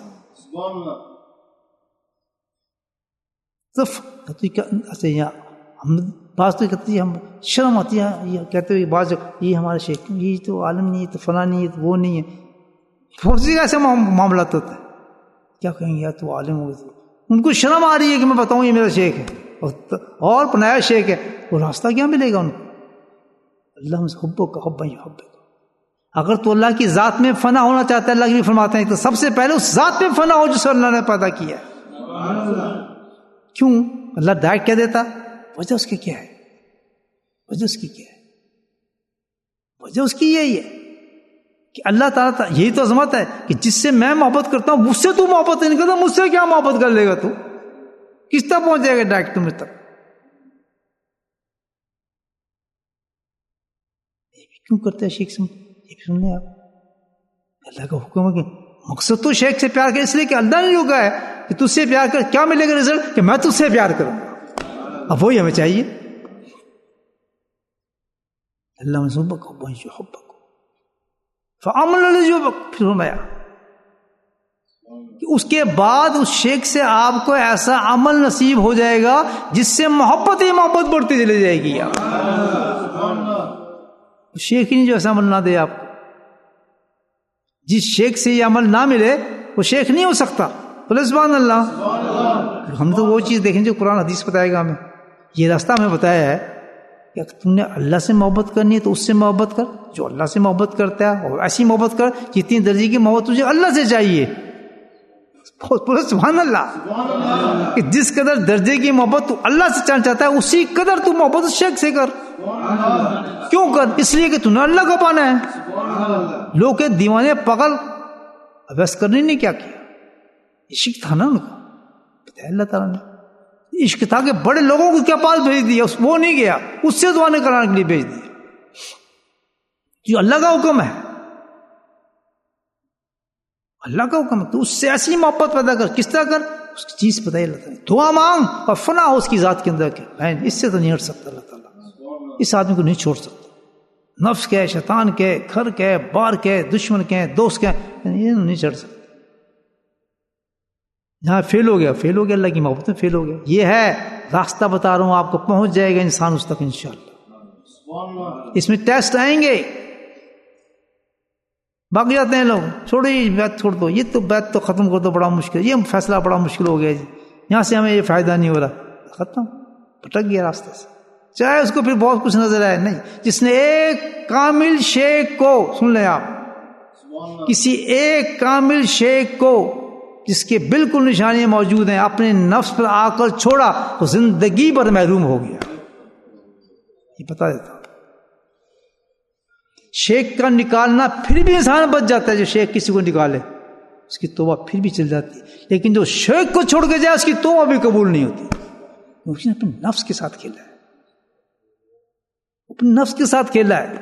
ہم بعض تو کہتے ہیں، ہم شرم آتی ہے، یہ کہتے ہوئے بعض یہ ہمارے شیخ، یہ تو عالم نہیں ہے، تو فلاں نہیں ہے، تو وہ نہیں ہے، بہت سی ایسے معاملات ہوتے ہیں، کیا کہیں گے تو عالم ہو گئے، ان کو شرم آ رہی ہے کہ میں بتاؤں یہ میرا شیخ ہے اور پنایا شیخ ہے، وہ راستہ کیا ملے گا ان کو؟ اللہ ہم سے حبوں کا حب حب۔ اگر تو اللہ کی ذات میں فنا ہونا چاہتا ہے، اللہ کی بھی فرماتے ہیں تو سب سے پہلے اس ذات میں فنا ہو جسے اللہ نے پیدا کیا ہے۔ کیوں اللہ ڈائریکٹ کہہ دیتا؟ وجہ اس کی کیا ہے؟ وجہ اس کی کیا ہے؟ وجہ اس کی یہی ہے کہ اللہ تعالیٰ، یہی تو عظمت ہے کہ جس سے میں محبت کرتا ہوں مجھ سے تو محبت نہیں کرتا، مجھ سے کیا محبت کر لے گا تو؟ کس طرح پہنچ جائے گا ڈائریکٹ تمہیں تک؟ یہ بھی کیوں کرتے ہیں شیخ سے؟ یہ بھی سن لیں آپ، اللہ کا حکم ہے کہ مقصد تو شیخ سے پیار کر، اس لیے کہ اللہ نے روکا ہے کہ تجھ سے پیار کر، کیا ملے گا رزلٹ؟ کہ میں تجھ سے پیار کروں گا۔ اب وہی ہمیں چاہیے، اللہ میں سبق حبک فعمل الجبک، پھر فرمایا کہ اس کے بعد اس شیخ سے آپ کو ایسا عمل نصیب ہو جائے گا جس سے محبت ہی محبت بڑھتی چلی جائے گی۔ آپ شیخ ہی نہیں جو ایسا عمل نہ دے آپ کو، جس شیخ سے یہ عمل نہ ملے وہ شیخ نہیں ہو سکتا۔ بولے سبحان اللہ۔ ہم تو وہ چیز دیکھیں جو قرآن حدیث بتائے گا ہمیں، یہ راستہ ہمیں بتایا ہے کہ تم نے اللہ سے محبت کرنی ہے تو اس سے محبت کر جو اللہ سے محبت کرتا ہے، اور ایسی محبت کر جتنی درجے کی محبت تجھے اللہ سے چاہیے۔ سبحان اللہ، کہ جس قدر درجے کی محبت تو اللہ سے چاہتا ہے اسی قدر تو محبت اس شیخ سے کر۔ کیوں کر؟ اس لیے کہ تم نے اللہ کو پانا ہے۔ لوگ کے دیوانے پگل ابیس کرنے نے کیا کیا؟ عشق تھا نا ان کا، بتایا اللہ تعالیٰ نے، عشق تھا کہ بڑے لوگوں کو کیا پاس بھیج دیا، وہ نہیں گیا، اس سے دعانے کرانے کے لیے بھیج دیا، جو اللہ کا حکم ہے، اللہ کا حکم ہے، تو اس سے ایسی محبت پیدا کر۔ کس طرح کر؟ اس کی چیز بتائی اللہ تعالیٰ، دعا مانگ اور فنا ہو اس کی ذات کے اندر کہ میں اس سے تو نہیں ہٹ سکتا، اللہ تعالیٰ اس آدمی کو نہیں چھوڑ سکتا، نفس کے، شیطان کے، گھر کے، بار کے، دشمن کے، دوست کے، یہ نہیں چڑھ سکتا۔ جہاں فیل ہو گیا فیل ہو گیا، اللہ کی محبت میں فیل ہو گیا۔ یہ ہے راستہ بتا رہا ہوں آپ کو، پہنچ جائے گا انسان اس تک انشاءاللہ۔ اس میں ٹیسٹ آئیں گے. بھاگ جاتے ہیں لوگ, چھوڑو یہ بیت چھوڑ دو, یہ تو بیت تو ختم کر دو, بڑا مشکل, یہ فیصلہ بڑا مشکل ہو گیا جی, یہاں سے ہمیں یہ فائدہ نہیں ہو رہا, ختم, پھٹک گیا راستے سے, چاہے اس کو پھر بہت کچھ نظر آئے. نہیں, جس نے ایک کامل شیخ کو, سن لیں آپ, کسی ایک کامل شیخ کو جس کے بالکل نشانیاں موجود ہیں, اپنے نفس پر آ کر چھوڑا, وہ زندگی پر محروم ہو گیا. یہ بتا دیتا ہوں, شیخ کا نکالنا پھر بھی انسان بچ جاتا ہے. جو شیخ کسی کو نکالے اس کی توبہ پھر بھی چل جاتی ہے, لیکن جو شیخ کو چھوڑ کے جائے اس کی توبہ بھی قبول نہیں ہوتی. اس نے اپنے نفس کے ساتھ کھیلا ہے, اپنے نفس کے ساتھ کھیلا ہے.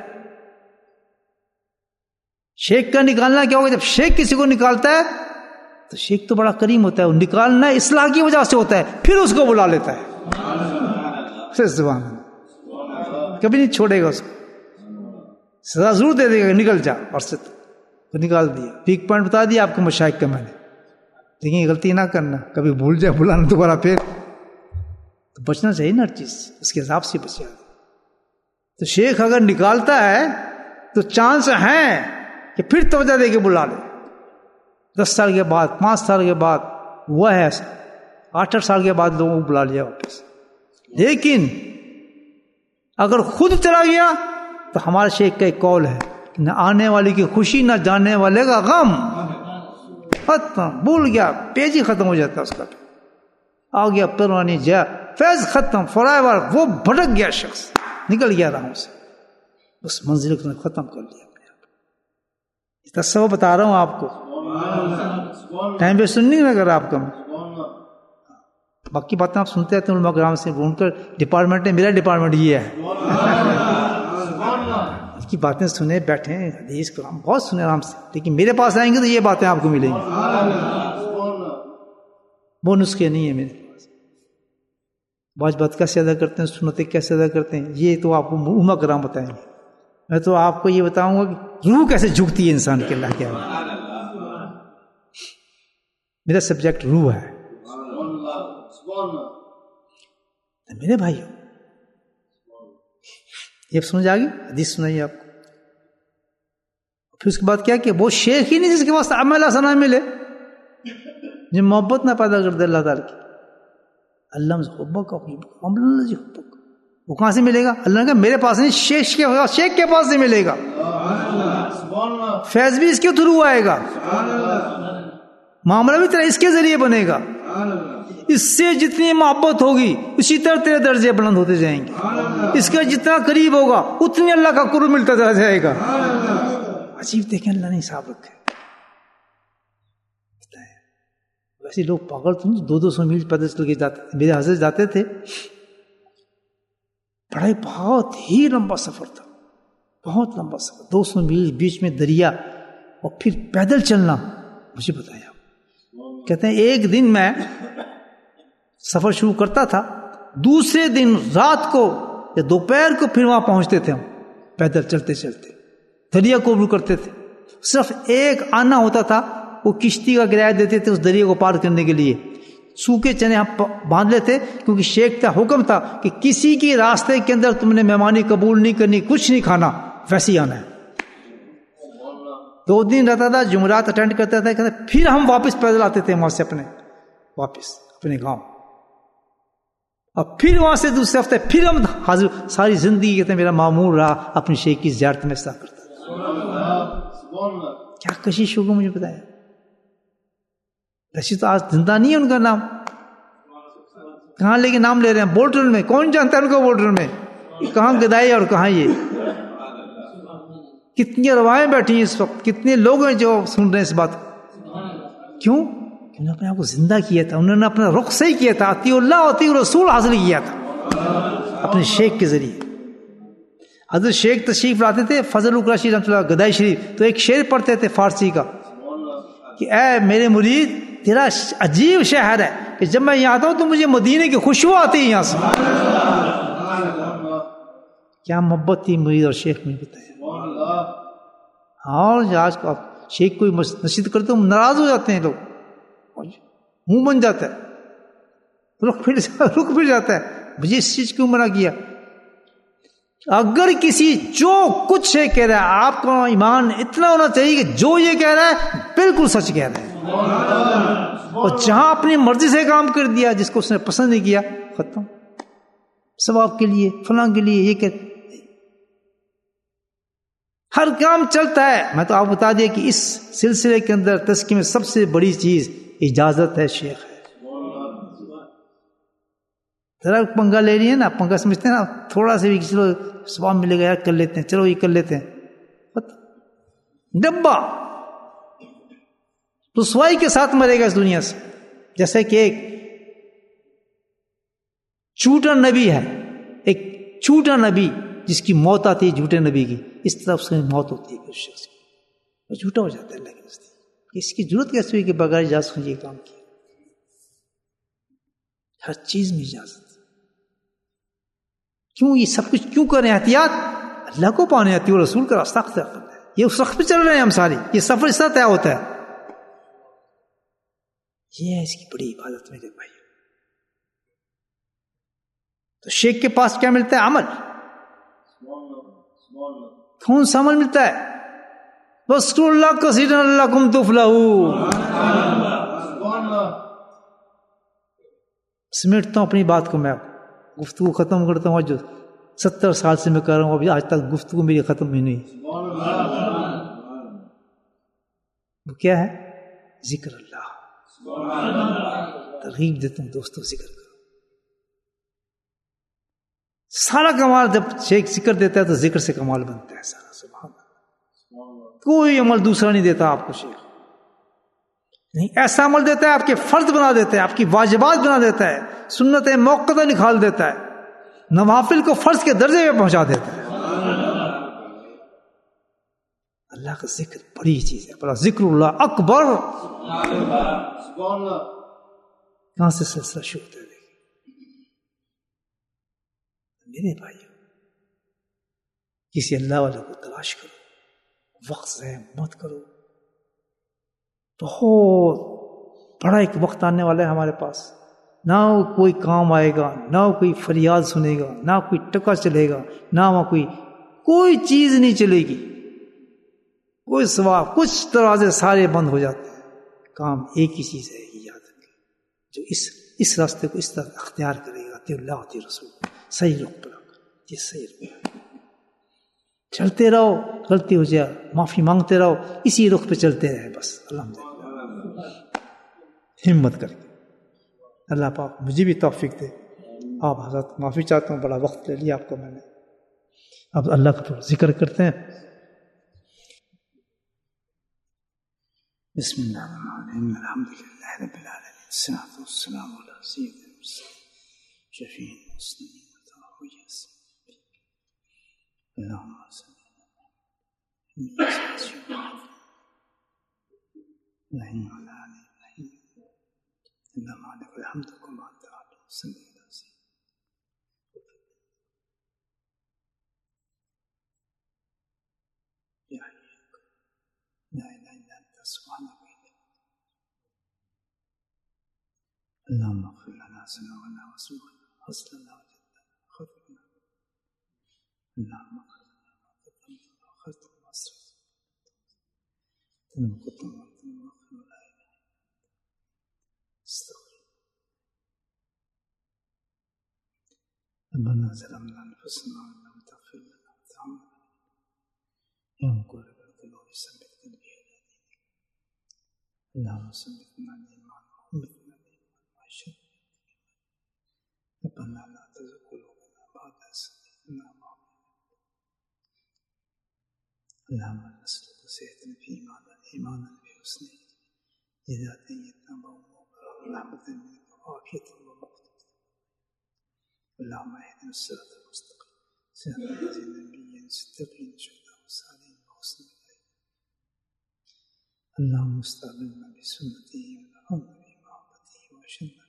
شیخ کا نکالنا کیا ہوگا؟ جب شیخ کسی کو نکالتا ہے تو شیخ تو بڑا کریم ہوتا ہے, وہ نکالنا اصلاح کی وجہ سے ہوتا ہے, پھر اس کو بلا لیتا ہے. پھر زبان کبھی نہیں چھوڑے گا اس کو, سزا ضرور دے دے گا, نکل جا, اور سے تو نکال دیا. ویک پوائنٹ بتا دیا آپ کے مشائخ کا میں نے, لیکن یہ غلطی نہ کرنا, کبھی بھول جائے بلانا دوبارہ, پھر تو بچنا چاہیے نا ہر چیز اس کے حساب سے بچا. تو شیخ اگر نکالتا ہے تو چانس ہے کہ پھر توجہ دے کے بلا لے. دس سال کے بعد, پانچ سال کے بعد ہوا ہے ایسا, آٹھ آٹھ سال کے بعد لوگوں کو بلا لیا واپس. لیکن اگر خود چلا گیا تو ہمارے شیخ کا ایک قول ہے, نہ آنے والی کی خوشی نہ جانے والے کا غم. ختم, بھول گیا, پیج ہی ختم ہو جاتا ہے اس کا. آ گیا پروانی جا, فیض ختم, فار ایور. وہ بھٹک گیا شخص, نکل گیا راہوں سے, اس منزل کو ختم کر لیا اپنے آپ. تصور بتا رہا ہوں آپ کو, ٹائم ویسٹ نہیں لگ رہا آپ کا. باقی باتیں آپ سنتے رہتے ہیں علماء کرام سے, ان کا ڈپارٹمنٹ ہے, میرا ڈپارٹمنٹ یہ ہے. کی باتیں سنے بیٹھے ہیں, حدیث کلام بہت سنے آرام سے, لیکن میرے پاس آئیں گے تو یہ باتیں آپ کو ملیں گی. وہ نسخے نہیں ہیں میرے پاس. واجبات کیسے ادا کرتے ہیں, سنتیں کیسے ادا کرتے ہیں, یہ تو آپ کو علماء کرام بتائیں گے. میں تو آپ کو یہ بتاؤں گا کہ روح کیسے جھکتی ہے انسان کے. اللہ کیا ہے, میرا سبجیکٹ روح ہے. میرے بھائیو, یہ سمجھ آ گئی, حدیث سنائیے آپ کو. پھر اس کے بعد کیا کہ وہ شیخ ہی نہیں جس کے پاس عمل حسنہ ملے, جو محبت نہ پیدا کر دے اللہ تعالیٰ کی. اللہ حبک حبک, وہ کہاں سے ملے گا؟ اللہ نے کہا میرے پاس نہیں, شیخ کے شیخ کے پاس سے ملے گا. فیض بھی اس کے تھرو آئے گا, معاملہ بھی تیرا اس کے ذریعے بنے گا. اس سے جتنی محبت ہوگی اسی طرح تیرے درجے بلند ہوتے جائیں گے. اس کا جتنا قریب ہوگا اتنی اللہ کا قرب ملتا چلا جائے گا. عجیب دیکھیں اللہ نے حساب رکھا ہے. ویسے لوگ پاگل تھے, دو دو سو میل پیدل چل کے جاتے تھے. میرے حضرت جاتے تھے, بڑا بہت ہی لمبا سفر تھا, بہت لمبا سفر, دو سو میل, بیچ میں دریا, اور پھر پیدل چلنا. مجھے بتایا, کہتے ہیں ایک دن میں سفر شروع کرتا تھا, دوسرے دن رات کو یا دوپہر کو پھر وہاں پہنچتے تھے ہم پیدل چلتے چلتے. دریا کو عبور کرتے تھے. صرف ایک آنا ہوتا تھا, وہ کشتی کا کرایہ دیتے تھے اس دریا کو پار کرنے کے لیے. سوکھے چنے ہم باندھ لیتے, کیونکہ شیخ کا حکم تھا کہ کسی کی راستے کے اندر تم نے مہمانی قبول نہیں کرنی, کچھ نہیں کھانا, ویسے ہی آنا ہے. دو دن رہتا تھا, جمعرات اٹینڈ کرتا تھا, کہتے پھر ہم واپس پیدل آتے تھے وہاں سے اپنے واپس اپنے گاؤں, اور پھر وہاں سے دوسرے ہفتے پھر ہم حاضر. ساری زندگی کہتے ہیں میرا معمول رہا اپنی شیخ کی زیارت میں حصہ کرتا. کیا کشش ہوگا مجھے بتایا. ویسے تو آج زندہ نہیں ہے ان کا نام, کہاں لے کے نام لے رہے ہیں بورڈر میں, کون جانتا ہے ان کو بورڈر میں, کہاں گدائی اور کہاں یہ. کتنی رواییں بیٹھی ہیں اس وقت, کتنے لوگ ہیں جو سن رہے ہیں اس بات. کیوں؟ انہوں نے اپنے آپ کو زندہ کیا تھا, انہوں نے اپنا رخ صحیح کیا تھا, اطیع اللہ اطیع رسول حاصل کیا تھا اپنے شیخ کے ذریعے. حضرت شیخ تشریف لاتے تھے, فضل القرشی رحمۃ اللہ گدائی شریف, تو ایک شعر پڑھتے تھے فارسی کا کہ اے میرے مرید تیرا عجیب شہر ہے کہ جب میں یہاں آتا ہوں تو مجھے مدینے کی خوشبو آتی ہے یہاں سے. کیا محبت تھی مرید اور شیخ میں بتایا. اور آج کو شیخ کوئی نصیحت کرتے ہو ناراض ہو جاتے ہیں لوگ, منہ بن جاتا ہے, رخ پھر رخ پھر جاتا ہے, مجھے اس چیز کیوں منع کیا. اگر کسی جو کچھ ہے کہہ رہا ہے، آپ کا ایمان اتنا ہونا چاہیے کہ جو یہ کہہ رہا ہے بالکل سچ کہہ رہا ہے، اور جہاں اپنی مرضی سے کام کر دیا جس کو اس نے پسند نہیں کیا، ختم، ثواب کے لیے فلاں کے لیے یہ کہ ہر کام چلتا ہے۔ میں تو آپ بتا دیا کہ اس سلسلے کے اندر تزکیے میں سب سے بڑی چیز اجازت ہے، شیخ ہے۔ ذرا پنگا لے رہی ہے نا، پنگا سمجھتے ہیں نا، تھوڑا سا بھی چلو ثواب ملے گا یار، کر لیتے ہیں، چلو یہ کر لیتے ہیں، ڈبہ رسوائی کے ساتھ مرے گا اس دنیا سے۔ جیسے کہ ایک جھوٹا نبی ہے، ایک جھوٹا نبی جس کی موت آتی ہے جھوٹے نبی کی، اس طرح اس کی موت ہوتی ہے، پھر شخص وہ جھوٹا ہو جاتا ہے اللہ کے نزدیک۔ اس کی ضرورت کیسے ہوئی کہ بغیر اجازت یہ کام کیا؟ ہر چیز میں اجازت۔ کیوں یہ سب کچھ کیوں کریں؟ احتیاط اللہ کو پانے آتی ہے، وہ رسول کا راستہ اختیار کرنا ہے۔ یہ اس وقت پہ چل رہے ہیں ہم ساری، یہ سفر اس طرح طے ہوتا ہے۔ یہ ہے اس کی بڑی عبادت میرے بھائی۔ تو شیخ کے پاس کیا ملتا ہے؟ عمل۔ کون سا عمل ملتا ہے؟ وَاذْكُرُوا اللَّهَ كَثِيرًا لَعَلَّكُمْ تُفْلِحُونَ۔ سمیٹتا ہوں اپنی بات کو، میں گفتگو ختم کرتا ہوں۔ جو ستر سال سے میں کر رہا ہوں، ابھی آج تک گفتگو میری ختم ہی نہیں۔ وہ کیا ہے؟ ذکر اللہ۔ ترغیب دیتا ہوں دوستوں، ذکر کرو۔ سارا کمال جب شیخ ذکر دیتا ہے تو ذکر سے کمال بنتا ہے سارا۔ سبحان اللہ۔ کوئی عمل دوسرا نہیں دیتا آپ کو شیخ، نہیں، ایسا عمل دیتا ہے آپ کے فرض بنا دیتا ہے، آپ کی واجبات بنا دیتا ہے، سنت موقتہ نکال دیتا ہے، نوافل کو فرض کے درجے میں پہنچا دیتا ہے۔ اللہ کا ذکر بڑی چیز ہے، بڑا ذکر اللہ اکبر۔ کہاں سے سلسلہ شروع ہوتا ہے؟ میرے بھائی، کسی اللہ والے کو تلاش کرو، وقت ضائع مت کرو۔ بہت بڑا ایک وقت آنے والا ہے ہمارے پاس، نہ کوئی کام آئے گا، نہ کوئی فریاد سنے گا، نہ کوئی ٹکا چلے گا، نہ وہاں کوئی کوئی چیز نہیں چلے گی، کوئی ثواب، کچھ دروازے سارے بند ہو جاتے ہیں۔ کام ایک ہی چیز ہے، یہ یاد رکھیں، جو اس اس راستے کو اس طرح اختیار کرے گا، تے اللہ تے رسول، صحیح رخ پر یہ صحیح رخ، چلتے رہو، غلطی ہو جائے معافی مانگتے رہو، اسی رخ پہ چلتے رہے بس۔ الحمدللہ، ہمت کر کے اللہ پاک مجھے بھی توفیق دے۔ آپ حضرت معافی چاہتا ہوں، بڑا وقت لے لیا آپ کو میں نے۔ اب اللہ کا تھوڑا ذکر کرتے ہیں۔ بسم اللہ الرحمن الرحیم، الحمدللہ رب العالمین، الصلاۃ والسلام علی سیدنا المرسلین شفیع المسلمین اللهم صل اللهم لك الحمد كما انت عالم صل على سيدنا يا لا اله الا انت سبحانك اللهم اغفر لنا ذنوبنا واسمعنا حسننا وجدنا خطنا اللهم اغفر لنا ما قدمت واخرت واسرفت تنقض وقت ولا اله استغفر ربنا ظلمنا انفسنا وان لم تغفر لنا وترحمنا يا مقلب القلوب ثبت قلبي على دينك اللهم ثبتنا بالايمان وثبتنا بالايمان واشهد ربنا لا تزغ قلوبنا بعد إذ هديتنا اللهم نسألك زيادة في إيماننا إيمانا بحسن إذا تيتنا ورحمة منك وعافية ومغفرة اللهم اهدنا الصراط المستقيم صراط الذين النبيين الصديقين الشهداء والصالحين وحسن أولئك اللهم استعملنا بسنته ونفعنا بمحبته واشهدنا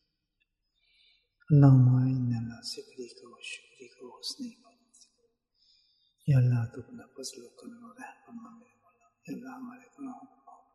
اللهم إنا على ذكرك وشكرك وحسن عبادتك یا اللہ تو اپنا فضل و کرم و رحم فرما میرے مولا، یا اللہ ہمارے گناہوں کو معاف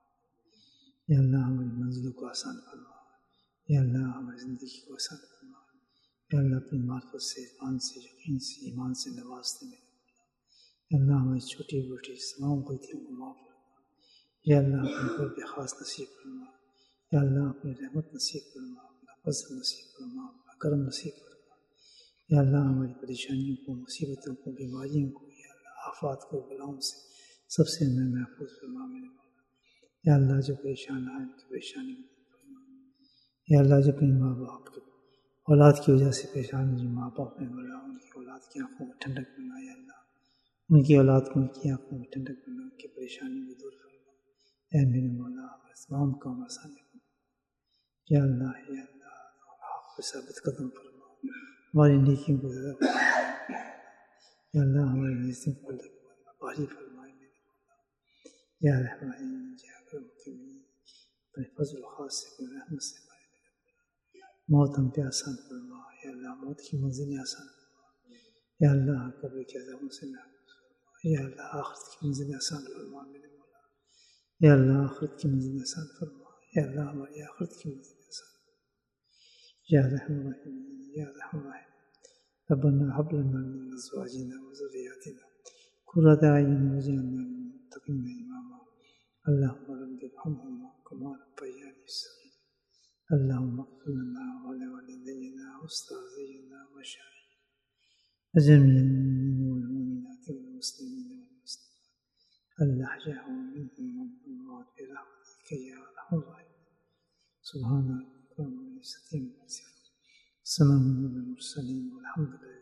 یا اللہ ہماری منزلوں کو آسان فرما، یا اللہ ہماری زندگی کو آسان فرما، یا اللہ اپنی معرفت سے، عرفان سے، یقین سے، ایمان سے نوازتے میرے مولا۔ یا اللہ ہماری چھوٹی بڑی تمام غلطیوں کو معاف فرما۔ یا اللہ اپنے قرب خاص نصیب فرما۔ یا اللہ اپنی رحمت نصیب فرما، اپنا فضل نصیب فرما، اپنا کرم نصیب فرما۔ یا اللہ ہماری پریشانیوں کو، مصیبتوں کو، بیماریوں کو، یا اللہ آفات کو، بلاؤں سے سب سے ہمیں محفوظ فرما میرے مولا۔ یا اللہ جو پریشان آئے ان کی پریشانی کو دور فرما۔ یا اللہ جو اپنے ماں باپ کے اولاد کی وجہ سے پریشان ہیں، جو ماں باپ ہیں مولا، ان کی اولاد کی آنکھوں میں ٹھنڈک فرما۔ یا اللہ ان کی اولاد کو ان کی آنکھوں میں ٹھنڈک فرما، ان کی پریشانی کو دور فرما۔ اے میرے مولا ہمارے تمام کام آسان فرما۔ یا اللہ یا اللہ آپ پہ ثابت قدم فرما، ہماری نیکیوں کو زیادہ فرما۔ یا اللہ ہمارے رزق کو بھاری فرمائے میرے مولا۔ یا رحمٰن یا اکرم الراحمین، اپنے فضل و خاص سے، اپنے رحمت سے ہمارے میرے مولا موت ہم پہ آسان فرما۔ یا اللہ موت کی منزلیں آسان فرما۔ یا اللہ قبر کے عذابوں سے محفوظ فرما۔ یا اللہ آخرت کی منزلیں آسان فرما میرے مولا۔ یا اللہ آخرت کی منزلیں آسان فرما۔ یا اللہ ہماری آخرت کی منزلیں آسان فرما۔ یا رحم الراحمین یا رحم الراحمین، ربنا هب لنا من ازواجنا وذرياتنا قرة اعين واجعلنا للمتقين اماما۔ اللهم رب ارحمهما كما ربياني صغيرا۔ اللهم اغفر لنا ولوالدينا واستاذنا ومشايخنا وجميع المؤمنين والمؤمنات والمسلمين والمسلمات الاحياء منهم والاموات برحمتك يا ارحم الراحمين۔ سبحان ربك رب العزة عما يصفون، سلام على المرسلين والحمد لله۔